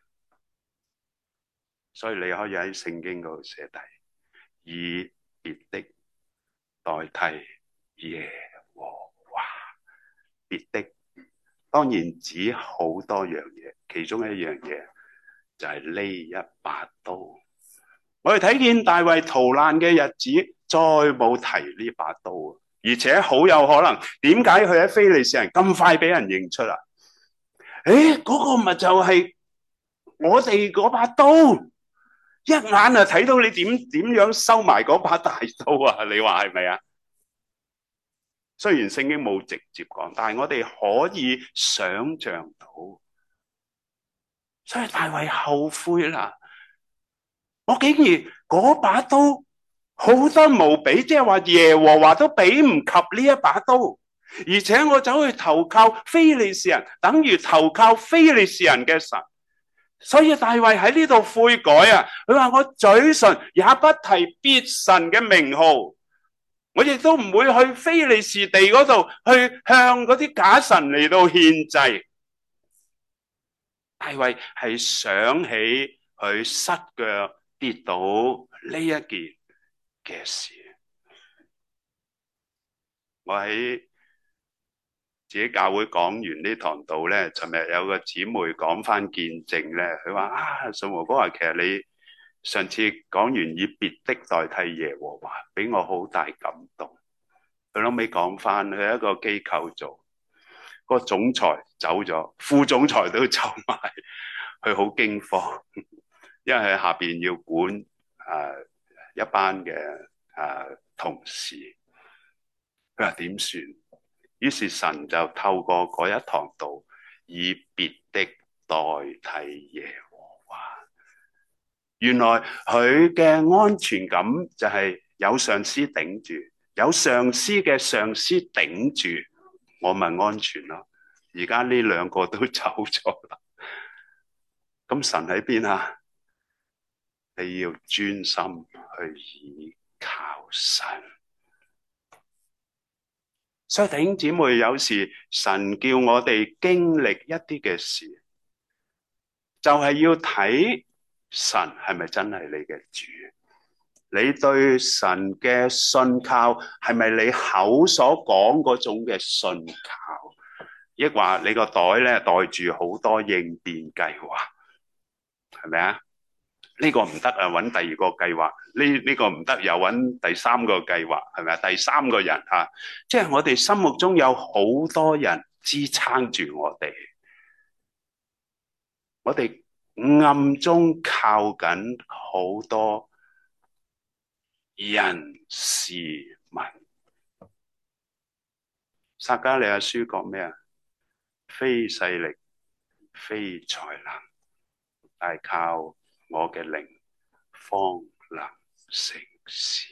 所以你可以喺聖經嗰度寫低，以別的代替耶和華。別的當然指好多樣嘢，其中一樣嘢就係呢一把刀。我哋睇見大衛逃難嘅日子，再冇提呢把刀，而且好有可能，點解佢喺非利士人咁快俾人認出啊？嗰個咪就係我哋嗰把刀，一眼就睇到你點樣收埋嗰把大刀啊！你話係咪啊？雖然聖經冇直接講，但係我哋可以想象到，所以大衛後悔啦。我竟然嗰把刀好得無比，即係話耶和華都比唔及呢一把刀，而且我走去投靠非利士人，等於投靠非利士人嘅神。所以大衛喺呢度悔改啊！佢話我嘴唇也不提別神嘅名號，我亦都唔會去非利士地嗰度去向嗰啲假神嚟到獻祭。大衛係想起佢失腳跌倒呢一件嘅事。我喺自己教會講完呢堂道咧，尋日有個姊妹講翻見證咧，佢話信和哥話，其實你上次講完以別的代替耶和華，俾我好大感動。佢後尾講翻，佢一個機構做，個總裁走咗，副總裁都走埋，佢好驚慌，因為喺下邊要管一班嘅同事，佢話點算？於是神就透過嗰一堂道，以別的代替耶和華。原來佢嘅安全感就係有上司頂住，有上司嘅上司頂住，我咪安全咯。而家呢兩個都走咗啦，咁神喺邊啊？你要專心去倚靠神。所以弟兄姊妹，有時神叫我哋經歷一啲嘅事，就係要睇神係咪真係你嘅主，你對神嘅信靠係咪你口所講嗰種嘅信靠，抑或你個袋咧袋住好多應變計劃，係咪啊？ 呢個唔得啊，揾第二個計劃，呢個唔得，又揾第三個計劃，係咪啊？第三個人嚇，即係我哋心目中有好多人支撐住我哋，我哋暗中靠緊好多人事物。撒迦利亞書講咩啊？非勢力，非才能，但係靠我嘅靈，方能成事。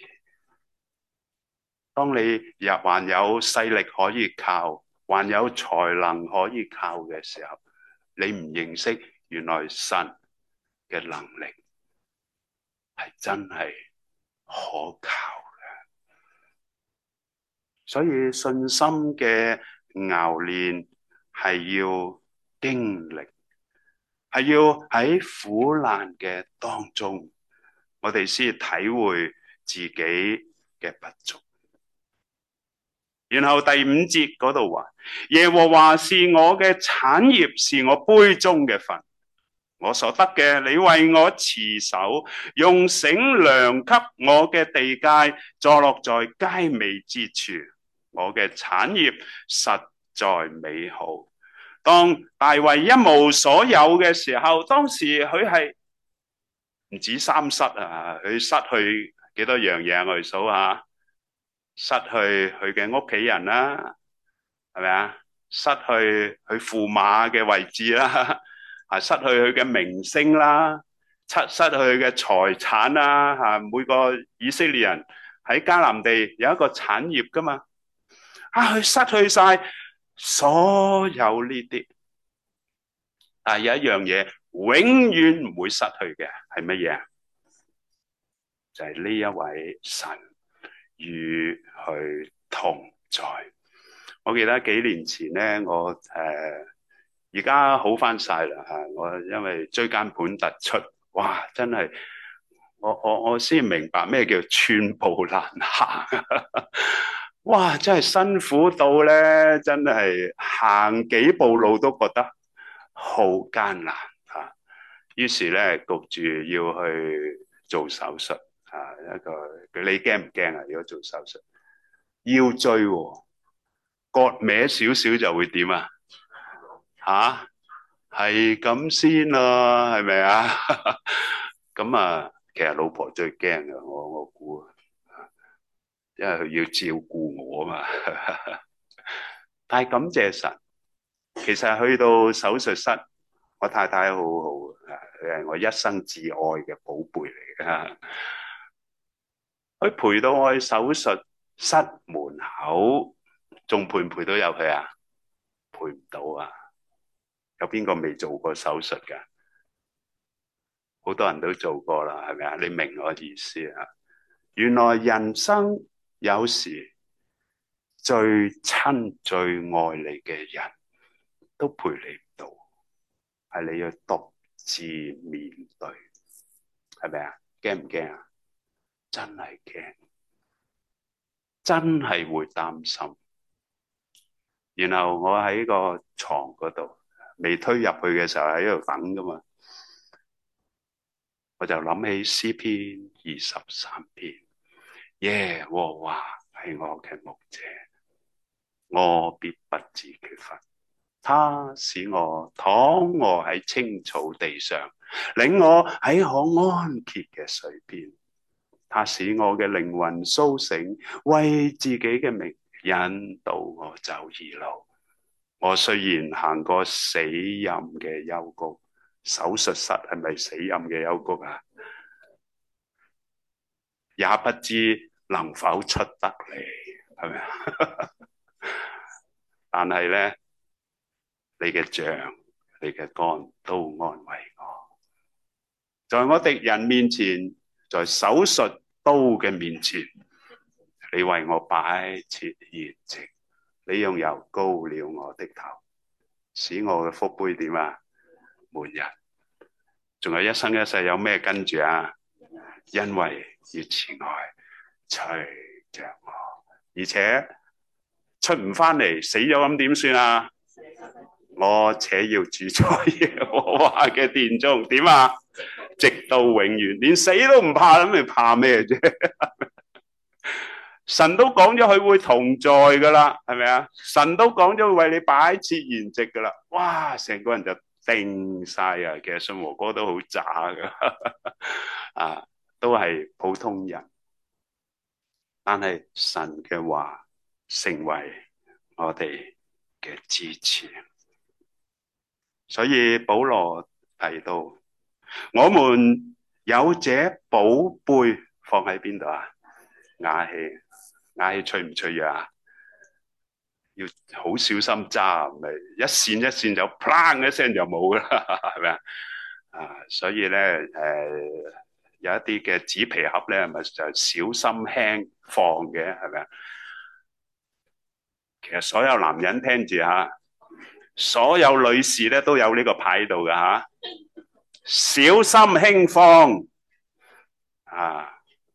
當你還有勢力可以靠，還有才能可以靠嘅時候，你唔認識原來神嘅能力係真係可靠嘅。所以信心嘅熬練係要經歷，係要喺苦難嘅當中，我哋先體會自己嘅不足。然後第5節嗰度話，耶和華是我嘅產業，是我杯中嘅分，我所得嘅，你為我持守，用繩量給我嘅地界，坐落在佳美之處。我嘅產業實在美好。當大衛一無所有嘅時候，當時佢係唔止3失啊，佢失去幾多樣嘢？我哋數下。失去佢嘅屋企人啦，係咪啊？失去佢駙馬嘅位置啦，失去佢嘅名聲啦，失去佢嘅財產啦。吓，每個以色列人喺迦南地有一個產業噶嘛，佢失去晒所有呢啲，但係有一樣嘢永遠唔會失去嘅係乜嘢？就係呢一位神與佢同在。我記得幾年前咧，我而家好翻晒啦吓。我因為椎間盤突出，哇！真係我先明白咩叫寸步難行。哇！真係辛苦到咧，真係行幾步路都覺得好艱難吓。於是咧，焗住要去做手術。一個你驚唔驚啊？如果做手術，腰椎割歪少少就會點啊？吓，係咁先啦，係咪啊？咁啊，其實老婆最驚嘅，我估，因為佢要照顧我啊嘛。但係感謝神，其實去到手術室，我太太好好，佢係我一生至愛嘅寶貝嚟嘅。佢陪到我去手術室門口，仲陪唔陪到入去啊？陪唔到啊！有邊個未做過手術㗎？好多人都做過啦，係咪啊？你明我意思啊？原來人生有時最親最愛你嘅人都陪你唔到，係你要獨自面對，係咪啊？驚唔驚啊？真係驚，真係會擔心。然後我喺個床嗰度，未推入去嘅時候喺度等噶嘛，我就諗起詩篇23篇，耶和華係我嘅牧者，我必不致缺乏。他使我躺臥喺青草地上，領我喺可安歇嘅水邊。他使我嘅靈魂甦醒，為自己嘅名引導我走義路。我雖然行過死蔭嘅幽谷，手術室係咪死蔭嘅幽谷啊？也不知能否出得嚟，係咪啊？但係咧，你嘅杖、你嘅竿都安慰我，在我敵人面前，在手術刀嘅面前，你為我擺設筵席，你用油膏了我的頭，使我嘅福杯點啊？滿溢。仲有一生一世有咩跟住啊？因為要慈愛隨着我，而且出唔翻嚟，死咗咁點算啊？我且要住在耶和華嘅殿中，點啊？ 直到永遠，連死都唔怕，咁你怕咩啫？神都講咗佢會同在噶啦，係咪啊？神都講咗會為你擺設筵席噶啦，哇！成個人就定晒啊！其實信和哥都好渣噶，啊，都係普通人，但係神嘅話成為我哋嘅支持，所以保羅提到，我們有這寶貝放喺邊度啊？瓦器。瓦器脆唔脆弱啊？要好小心揸，咪一線一線就砰一聲就冇啦，係咪啊？所以咧，有一啲嘅紙皮盒咧，咪就小心輕放嘅，係咪啊？其實所有男人聽住吓，所有女士咧都有呢個牌喺度噶吓，小心輕放啊，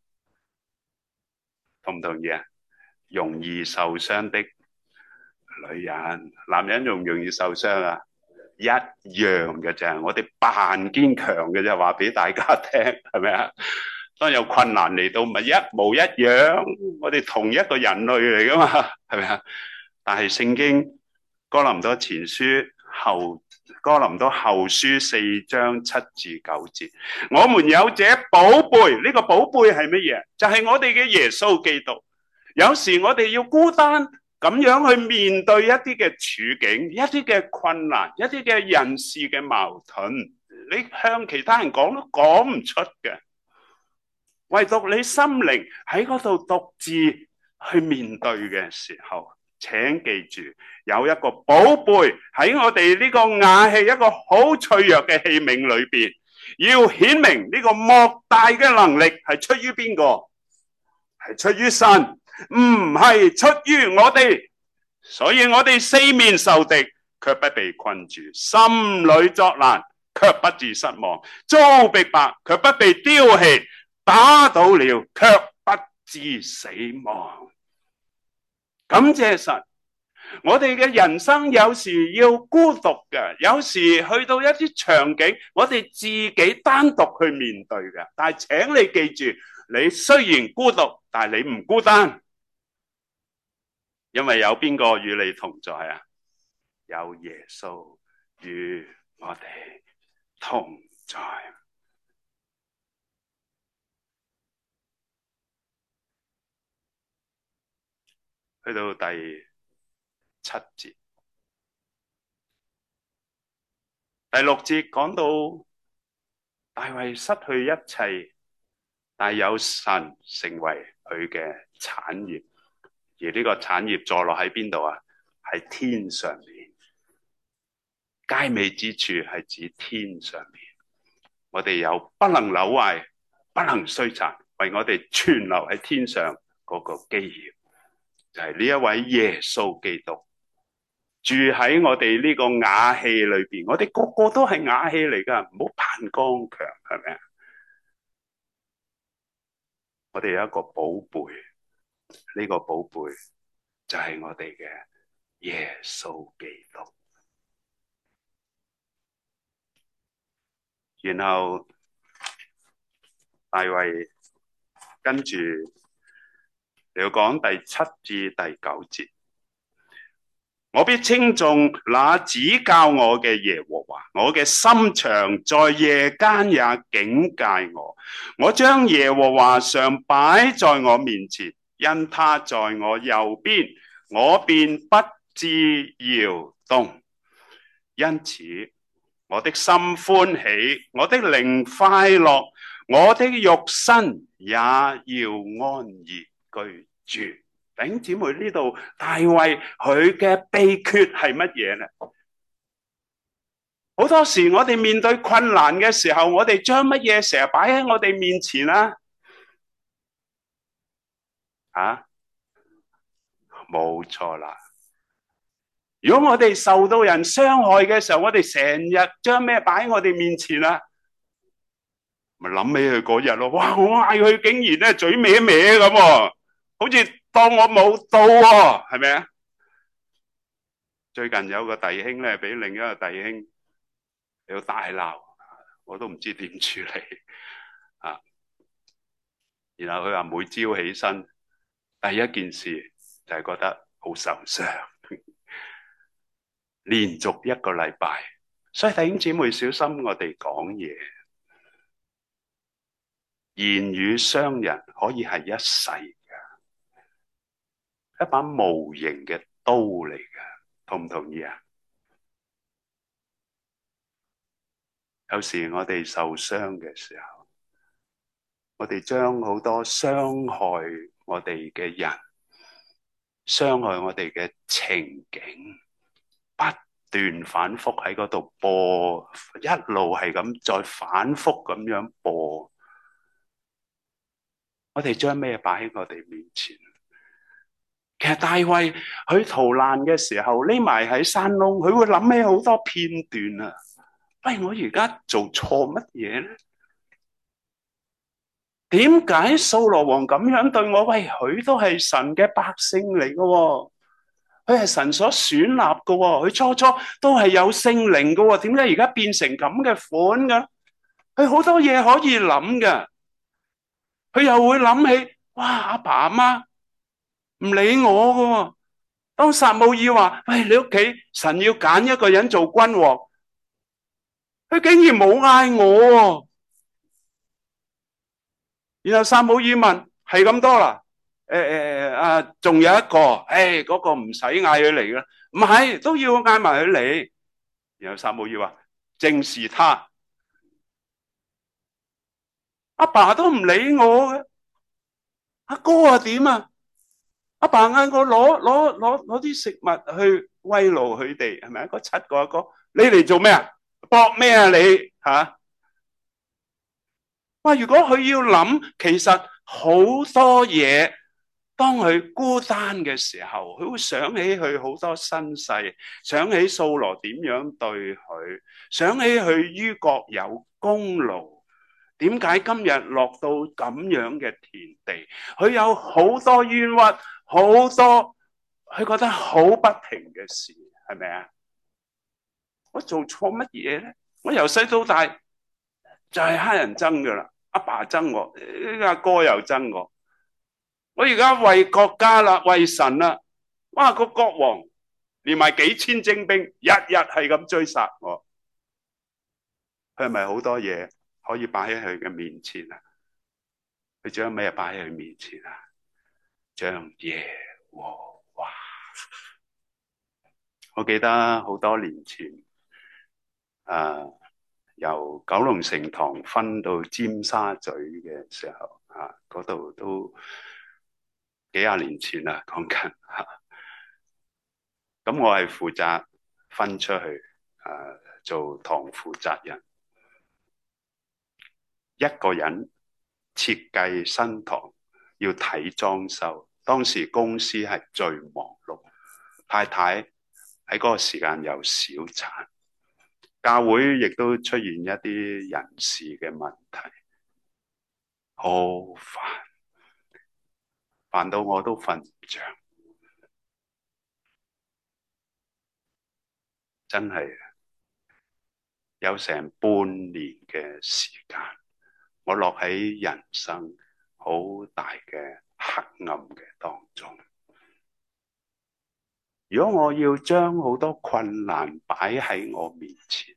同唔同意啊？容易受傷的女人，男人容唔容易受傷啊？一樣嘅啫，我哋扮堅強嘅啫，話俾大家聽，係咪啊？當有困難嚟到，咪一模一樣，我哋同一個人類嚟噶嘛，係咪啊？但係聖經哥林多前書哥林多後書4章7至9節，我們有這寶貝，呢個寶貝係乜嘢？就係我哋嘅耶穌基督。有時我哋要孤單咁樣去面對一啲嘅處境，一啲嘅困難，一啲嘅人事嘅矛盾，你向其他人講都講唔出嘅，唯獨你心靈喺嗰度獨自去面對嘅時候，請記住有一個寶貝喺我哋呢個瓦器，一個好脆弱嘅器皿裏邊，要顯明呢個莫大嘅能力係出於邊個？係出於神，唔係出於我哋。所以我哋四面受敵，卻不被困住；心裏作難，卻不致失望；遭逼迫，卻不被丟棄；打倒了，卻不致死亡。感謝神，我哋嘅人生有時要孤獨嘅，有時去到一啲場景，我哋自己單獨去面對嘅。但係請你記住，你雖然孤獨，但係你唔孤單。因為有邊個與你同在啊？有耶穌與我哋同在。去到第7節，第6節講到大衛失去一切，但有神成為佢嘅產業。而呢個產業坐落喺邊度啊？喺天上面，佳美之處係指天上面。我哋有不能朽壞、不能衰殘，為我哋存留喺天上嗰個基業，就係呢一位耶穌基督住喺我哋呢個瓦器裏邊。我哋個個都係瓦器嚟噶，唔好扮剛強，係咪啊？我哋有一個寶貝。呢個寶貝就係我哋嘅耶穌基督。然後大衛跟住你要講第7至第9節，我必稱頌那指教我嘅耶和華，我嘅心腸在夜間也警戒我。我將耶和華常擺在我面前，因他在我右邊，我便不致搖動。因此我的心歡喜，我的靈快樂，我的肉身也要安然居住。弟兄姊妹，呢度大衛佢嘅秘訣係乜嘢呢？好多時我哋面對困難嘅時候，我哋將乜嘢成日擺喺我哋面前啊？冇錯啦！如果我哋受到人傷害嘅時候，我哋成日將咩擺喺我哋面前啊？咪諗起佢嗰日咯，哇！我嗌佢竟然咧嘴歪歪咁，好似當我冇到喎，係咪啊？最近有個弟兄咧，俾另一個弟兄要大鬧， 我都唔知點處理啊。然後佢話每朝起身，第一件事就係覺得好受傷，連續1個禮拜。所以弟兄姊妹小心我哋講嘢，言語傷人可以係一世嘅，一把無形嘅刀嚟嘅，同唔同意啊？有時我哋受傷嘅時候，我哋將好多傷害我哋嘅人，傷害我哋嘅情景，不斷反覆喺嗰度播，一路係咁再反覆咁樣播。我哋將咩擺喺我哋面前？其實大衛佢逃難嘅時候，匿埋喺山窿，佢會諗起好多片段啊！喂，我而家做錯乜嘢咧？點解掃羅王咁樣對我？喂，佢都係神嘅百姓嚟嘅，佢係神所選立嘅，佢初初都係有聖靈嘅，點解而家變成咁嘅款嘅？佢好多嘢可以諗嘅，佢又會諗起，哇，阿爸阿媽唔理我嘅，當撒母耳話，喂，你屋企神要揀一個人做君王，佢竟然冇嗌我。然後撒母耳問，係咁多啦？仲有一個，嗰個唔使嗌佢嚟嘅，唔係都要嗌埋佢嚟。然後撒母耳話，正是他，阿爸都唔理我嘅，阿哥啊點啊？阿爸嗌我攞啲食物去慰勞佢哋，係咪？嗰7個阿哥，你嚟做咩啊？搏咩啊你吓？哇！如果佢要諗，其實好多嘢，當佢孤單嘅時候，佢會想起佢好多身世，想起掃羅點樣對佢，想起佢於國有功勞。點解今日落到咁樣嘅田地？佢有好多冤屈，好多佢覺得好不平嘅事，係咪啊？我做錯乜嘢咧？我由細到大就係黑人憎噶啦。阿爸憎我，阿哥又憎我。我而家為國家啦，為神啦，哇！個國王連埋幾千精兵，日日係咁追殺我。佢係咪好多嘢可以擺喺佢嘅面前啊？佢將咩擺喺佢面前啊？將耶和華。我記得好多年前，由九龍城塘分到尖沙咀嘅時候，嗰度都幾廿年前啦，講緊。咁我係負責分出去，做堂負責人，一個人設計新堂，要睇裝修。當時公司係最忙碌，太太喺嗰個時間有小產。教會亦都出現一啲人事嘅問題，好煩到我都瞓唔着，真係有成半年嘅時間，我落喺人生好大嘅黑暗嘅當中。如果我要將好多困難擺喺我面前，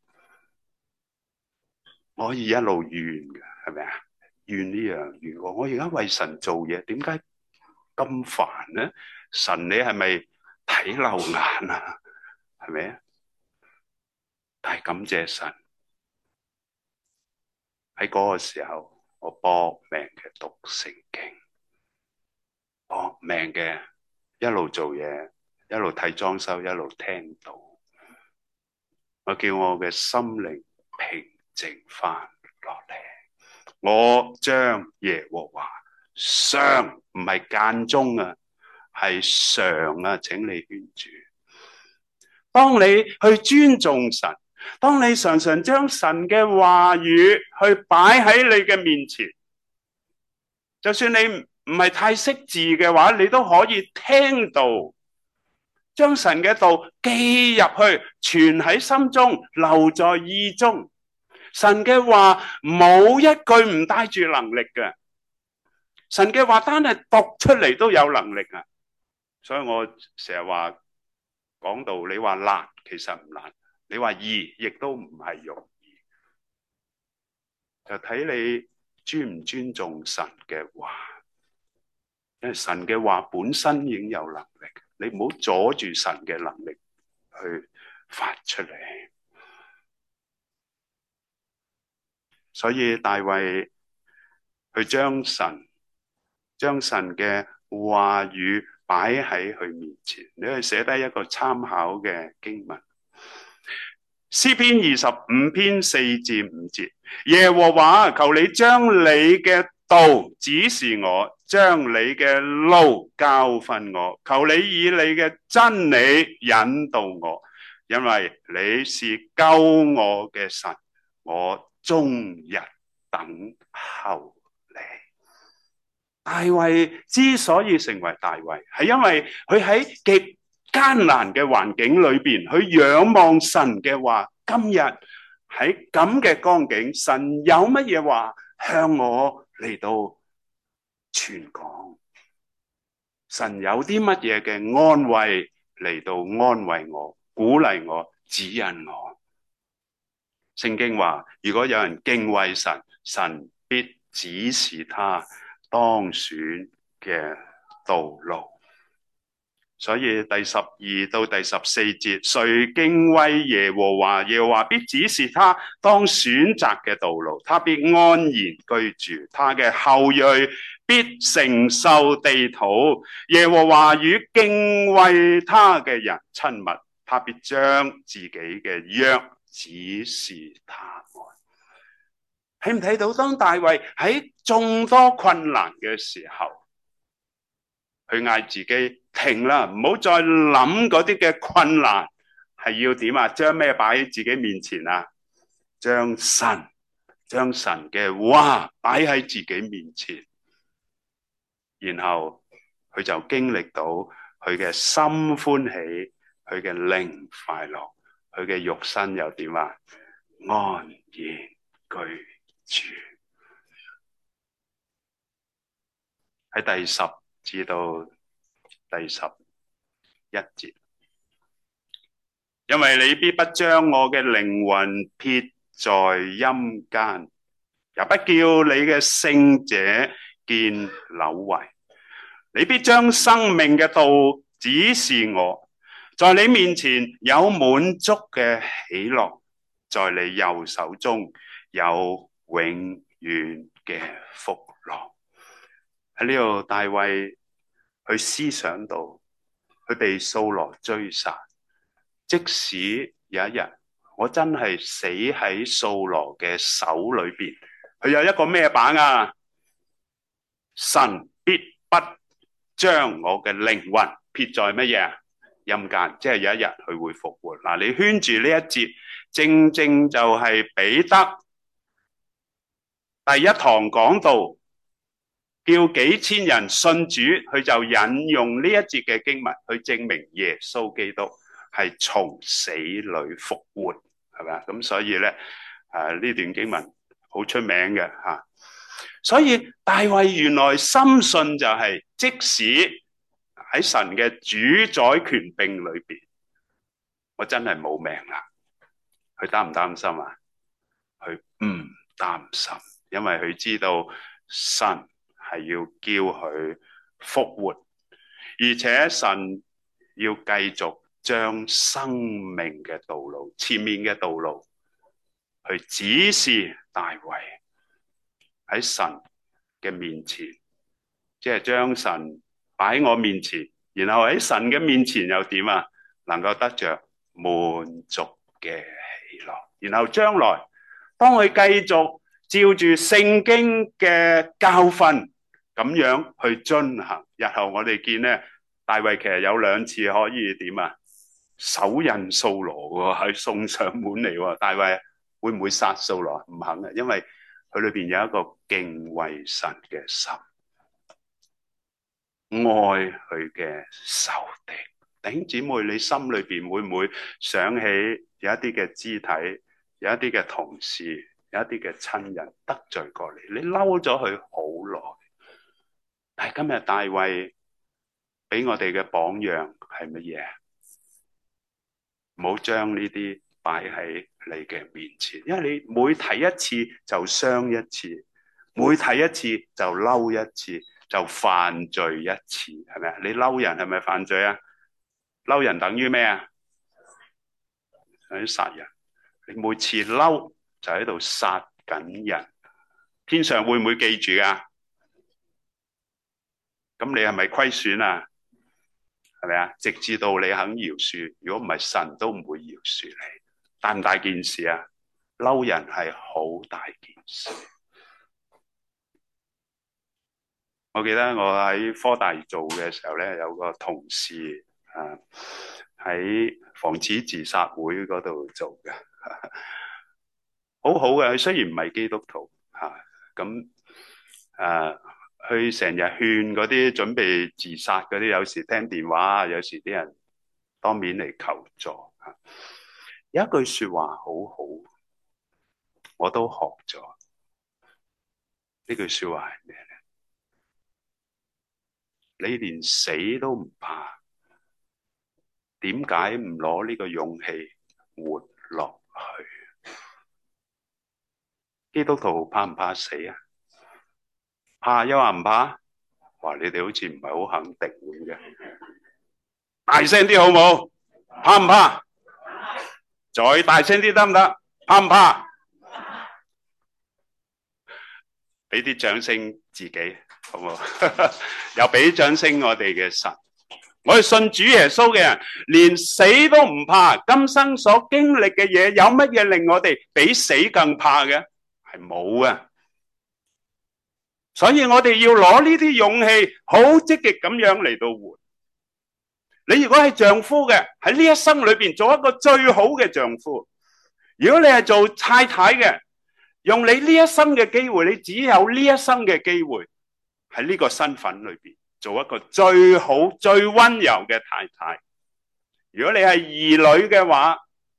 我可以一路怨嘅，係咪啊？怨呢樣怨我。我而家為神做嘢，點解咁煩呢？神你係咪睇漏眼啊？係咪啊？但係感謝神，喺嗰個時候，我搏命嘅讀聖經，搏命嘅一路做嘢，一路睇裝修，一路聽道。我叫我嘅心靈平靜翻落嚟。我將耶和華常，唔係間中啊，係常啊，請你勸住。當你去尊重神，當你常常將神嘅話語去擺喺你嘅面前，就算你唔係太識字嘅話，你都可以聽到。將神嘅道記入去，存喺心中，留在意中。 神嘅話冇一句唔帶住能力嘅，神嘅話單係讀出嚟都有能力啊！所以我成日話講到你話難，其實唔難；你話易，亦都唔係容易。就睇你尊唔尊重神嘅話，因為神嘅話本身已經有能力，你唔好阻住神嘅能力去發出嚟。所以大衛去將神嘅話語擺喺佢面前，你去寫低一個參考嘅經文。詩篇25篇4至5節，耶和華，求你將你嘅道指示我，將你嘅路教訓我，求你以你嘅真理引導我，因為你是救我嘅神，我終日等候你。大衛之所以成為大衛，係因為佢喺極艱難嘅環境裏邊，佢仰望神嘅話。今日喺咁嘅光景，神有乜嘢話向我嚟到傳講？神有啲乜嘢嘅安慰嚟到安慰我、鼓勵我、指引我？聖經話，如果有人敬畏神，神必指示他當選嘅道路。所以第12到第14節，誰敬畏耶和華，耶和華必指示他當選擇嘅道路，他必安然居住，他嘅後裔必承受地土。耶和華與敬畏他嘅人親密，他必將自己嘅約指示他們。睇唔睇到？當大衛喺眾多困難嘅時候，佢嗌自己停啦，唔好再諗嗰啲嘅困難，係要點啊？將咩擺喺自己面前啊？將神嘅話擺喺自己面前，然後佢就經歷到佢嘅心歡喜，佢嘅靈快樂，佢嘅肉身又點啊？安然居住。喺第10至到第11節，因為你必不將我嘅靈魂撇在陰間，也不叫你嘅聖者見朽壞。你必將生命嘅道指示我，在你面前有滿足嘅喜樂，在你右手中有永遠嘅福樂。喺呢度，大衛去思想到佢被掃羅追殺，即使有一日我真係死喺掃羅嘅手裏邊，佢有一個咩榜啊？神必不將我嘅靈魂撇在乜嘢陰間，即係有一日佢會復活。嗱，你圈住呢一節，正正就係彼得第一堂講道，叫幾千人信主，佢就引用呢一節嘅經文去證明耶穌基督係從死裏復活，係咪啊？咁所以咧，呢段經文好出名嘅吓。所以大衛原來深信就係，即使喺神嘅主宰權柄裏邊，我真係冇命啦。佢擔唔擔心啊？佢唔擔心，因為佢知道神係要叫佢復活，而且神要繼續將生命嘅道路、前面嘅道路去指示大衛喺神嘅面前，即係將神擺喺我面前，然後喺神嘅面前又點啊？能夠得着滿足嘅喜樂，然後將來當佢繼續照住聖經嘅教訓咁樣去遵行，日後我哋見咧，大衛其實有2次可以點啊？手印掃羅喎，係送上門嚟喎。大衛會唔會殺掃羅？唔肯啊，因為佢裏邊有一個敬畏神嘅心，愛佢嘅仇敵。弟兄姊妹，你心裏邊會唔會想起有一啲嘅肢體，有一啲嘅同事， 有一啲嘅親人得罪過你，你嬲咗佢好耐。但係今日大衛俾我哋嘅榜樣係乜嘢？唔好將呢啲擺喺你嘅面前，因為你每提一次就傷一次，每提一次就嬲一次，就犯罪一次，係咪啊？你嬲人係咪犯罪啊？嬲人等於咩啊？等於殺人。你每次嬲就喺度殺緊人，天上會唔會記住啊？咁你係咪虧損啊？係咪啊？直至到你肯饒恕，如果唔係神都唔會饒恕你。大唔大件事啊？嬲人係好大件事。我記得我喺科大做嘅時候咧，有個同事喺防止自殺會嗰度做嘅，好好嘅。佢雖然唔係基督徒咁佢成日勸嗰啲準備自殺嗰啲，有時聽電話，有時啲人當面嚟求助。有一句說話好好，我都學咗。呢句說話係咩咧？你連死都唔怕，點解唔攞呢個勇氣活落去？基督徒怕唔怕死啊？怕又話唔怕？哇！你哋好似唔係好肯定咁嘅，大聲啲好冇？怕唔怕？再大聲啲得唔得？怕唔怕？俾啲掌聲自己好唔好？又俾掌聲我哋嘅神。我哋信主耶穌嘅人，連死都唔怕。今生所經歷嘅嘢，有乜嘢令我哋比死更怕嘅？係冇啊！所以我哋要攞呢啲勇氣，好積極咁樣嚟到活。你如果係丈夫嘅，喺呢一生裏邊做一個最好嘅丈夫；如果你係做太太嘅，用你呢一生嘅機會，你只有呢一生嘅機會，喺呢個身份裏邊做一個最好、最溫柔嘅太太。如果你係兒女嘅話，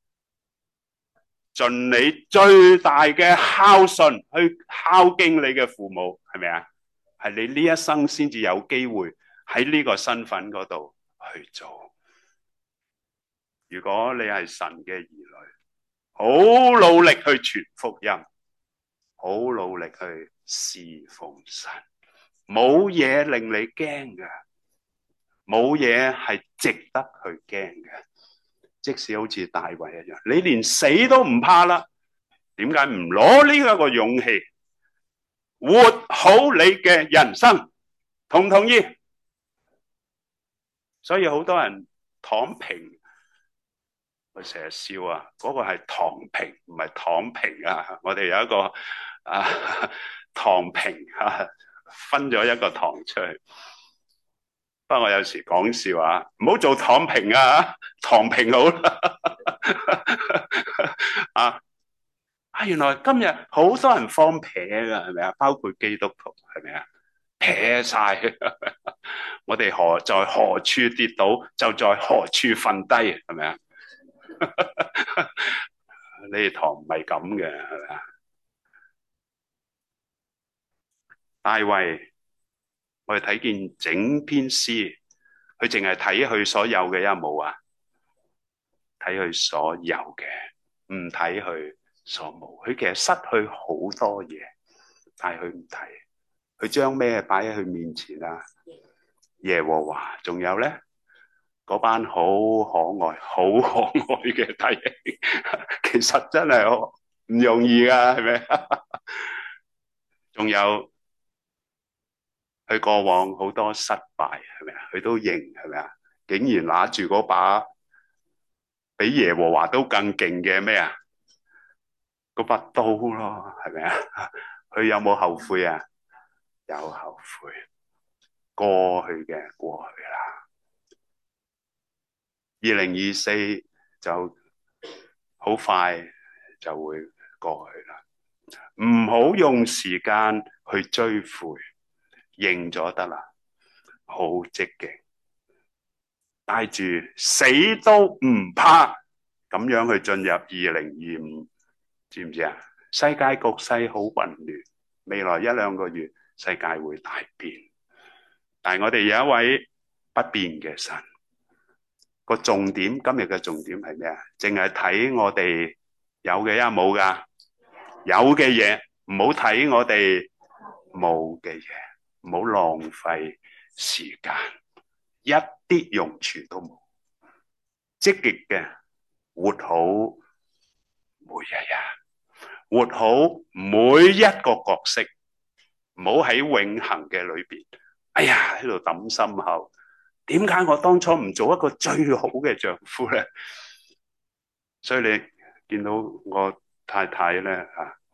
盡你最大嘅孝順去孝敬你嘅父母，係咪啊？係你呢一生先至有機會喺呢個身份嗰度去做。如果你係神嘅兒女，好努力去傳福音，好努力去侍奉神，冇嘢令你驚嘅，冇嘢係值得去驚嘅。即使好似大衛一樣，你連死都唔怕啦，點解唔攞呢一個勇氣活好你嘅人生？同唔同意？所以好多人躺平，我成日笑啊，嗰個係躺平，唔係躺平啊。我哋有一個躺平分咗一個堂出去。不過我有時講笑啊，唔好做躺平啊，躺平好啦。原來今日好多人放撇噶，係咪啊？包括基督徒，係咪啊？撇晒，我哋在何處跌倒，就在何處瞓低，係咪啊？你哋堂唔係咁嘅，係咪啊？大衛，我哋睇見整篇詩，佢淨係睇佢所有嘅，有冇啊？睇佢所有嘅，唔睇佢所冇。佢其實失去好多嘢，但係佢唔睇。佢將咩擺喺佢面前啊？耶和華。仲有咧，嗰班好可愛、好可愛嘅弟兄，其實真係唔容易噶，係咪？仲有佢過往好多失敗，係咪啊？佢都認，係咪啊？竟然拿住嗰把比耶和華都更勁嘅咩啊？嗰把刀咯，係咪啊？佢有冇後悔啊？有後悔，過去嘅過去啦。2024就好快就會過去啦。唔好用時間去追悔，認咗得啦，好積極，帶住死都唔怕咁樣去進入2025，知唔知啊？ 世界局勢好混亂，未來一兩個月世界會大變。但係我哋有一位不變嘅神。個重點，今日嘅重點係咩啊？淨係睇我哋有嘅呀，冇噶？有嘅嘢，唔好睇我哋冇嘅嘢，唔好浪費時間，一啲用處都冇。積極嘅活好每一日，活好每一個角色，唔好喺永恆嘅裏邊，哎呀喺度揼心口。點解我當初唔做一個最好嘅丈夫咧？所以你見到我太太咧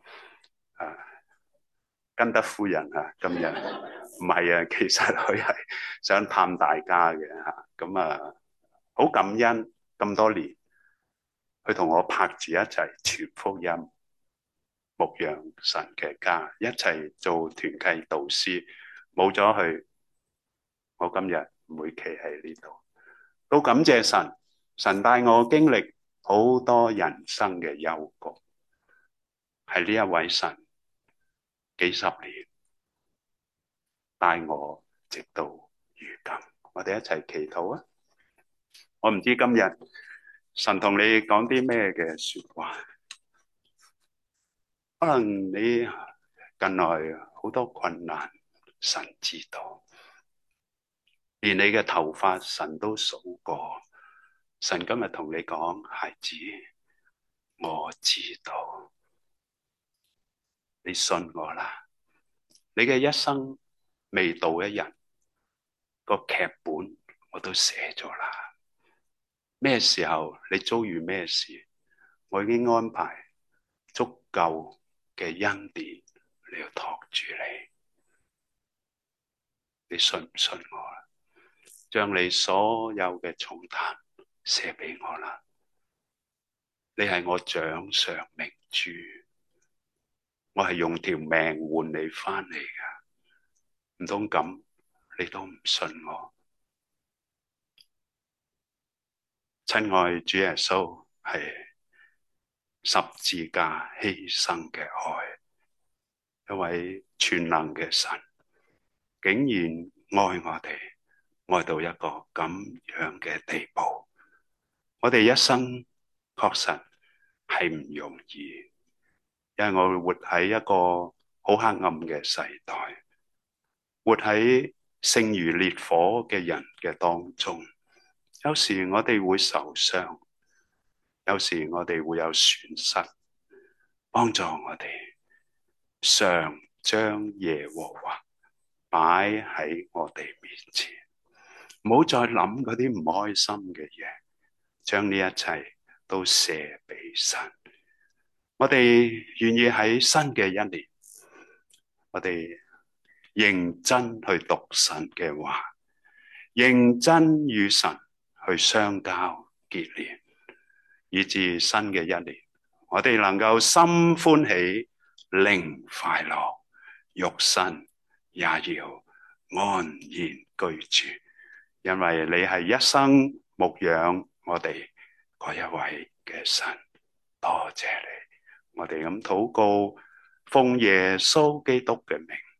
根德夫人今日唔係啊，其實佢係想探大家嘅咁好感恩咁多年，佢同我拍住一齊傳福音、牧養神嘅家，一齊做團契導師。冇咗佢，我今日唔會企喺呢度。都感謝神，神帶我經歷好多人生嘅幽谷，係呢一位神幾十年帶我直到如今。我哋一齊祈禱啊！我唔知今日神同你講啲咩嘅說話，可能你近來好多困難，神知道。連你嘅頭髮神都數過，神今日同你講，孩子，我知道，你信我啦。你嘅一生未到一日，個劇本我都寫咗啦。咩時候你遭遇咩事，我已經安排足夠嘅恩典嚟托住你。你信唔信我啊？將你所有嘅重擔寫俾我啦！你係我掌上明珠，我係用條命換你翻嚟噶，唔通咁你都唔信我？親愛主耶穌係十字架犧牲嘅愛，一位全能嘅神，竟然愛我哋，愛到一個咁樣嘅地步。我哋一生確實係唔容易，因為我會活喺一個好黑暗嘅世代，活喺性如烈火嘅人嘅當中。有時我哋會受傷，有時我哋會有損失，幫助我哋常將耶和華擺喺我哋面前，唔好再諗嗰啲唔開心嘅嘢，將呢一切都卸俾神。我哋願意喺新嘅一年，我哋認真去讀神嘅話，認真與神去相交結連，以至新嘅一年，我哋能夠心歡喜，靈快樂，肉身也要安然居住，因為你係一生牧養我哋嗰一位嘅神。多謝你，我哋咁禱告，奉耶穌基督嘅名。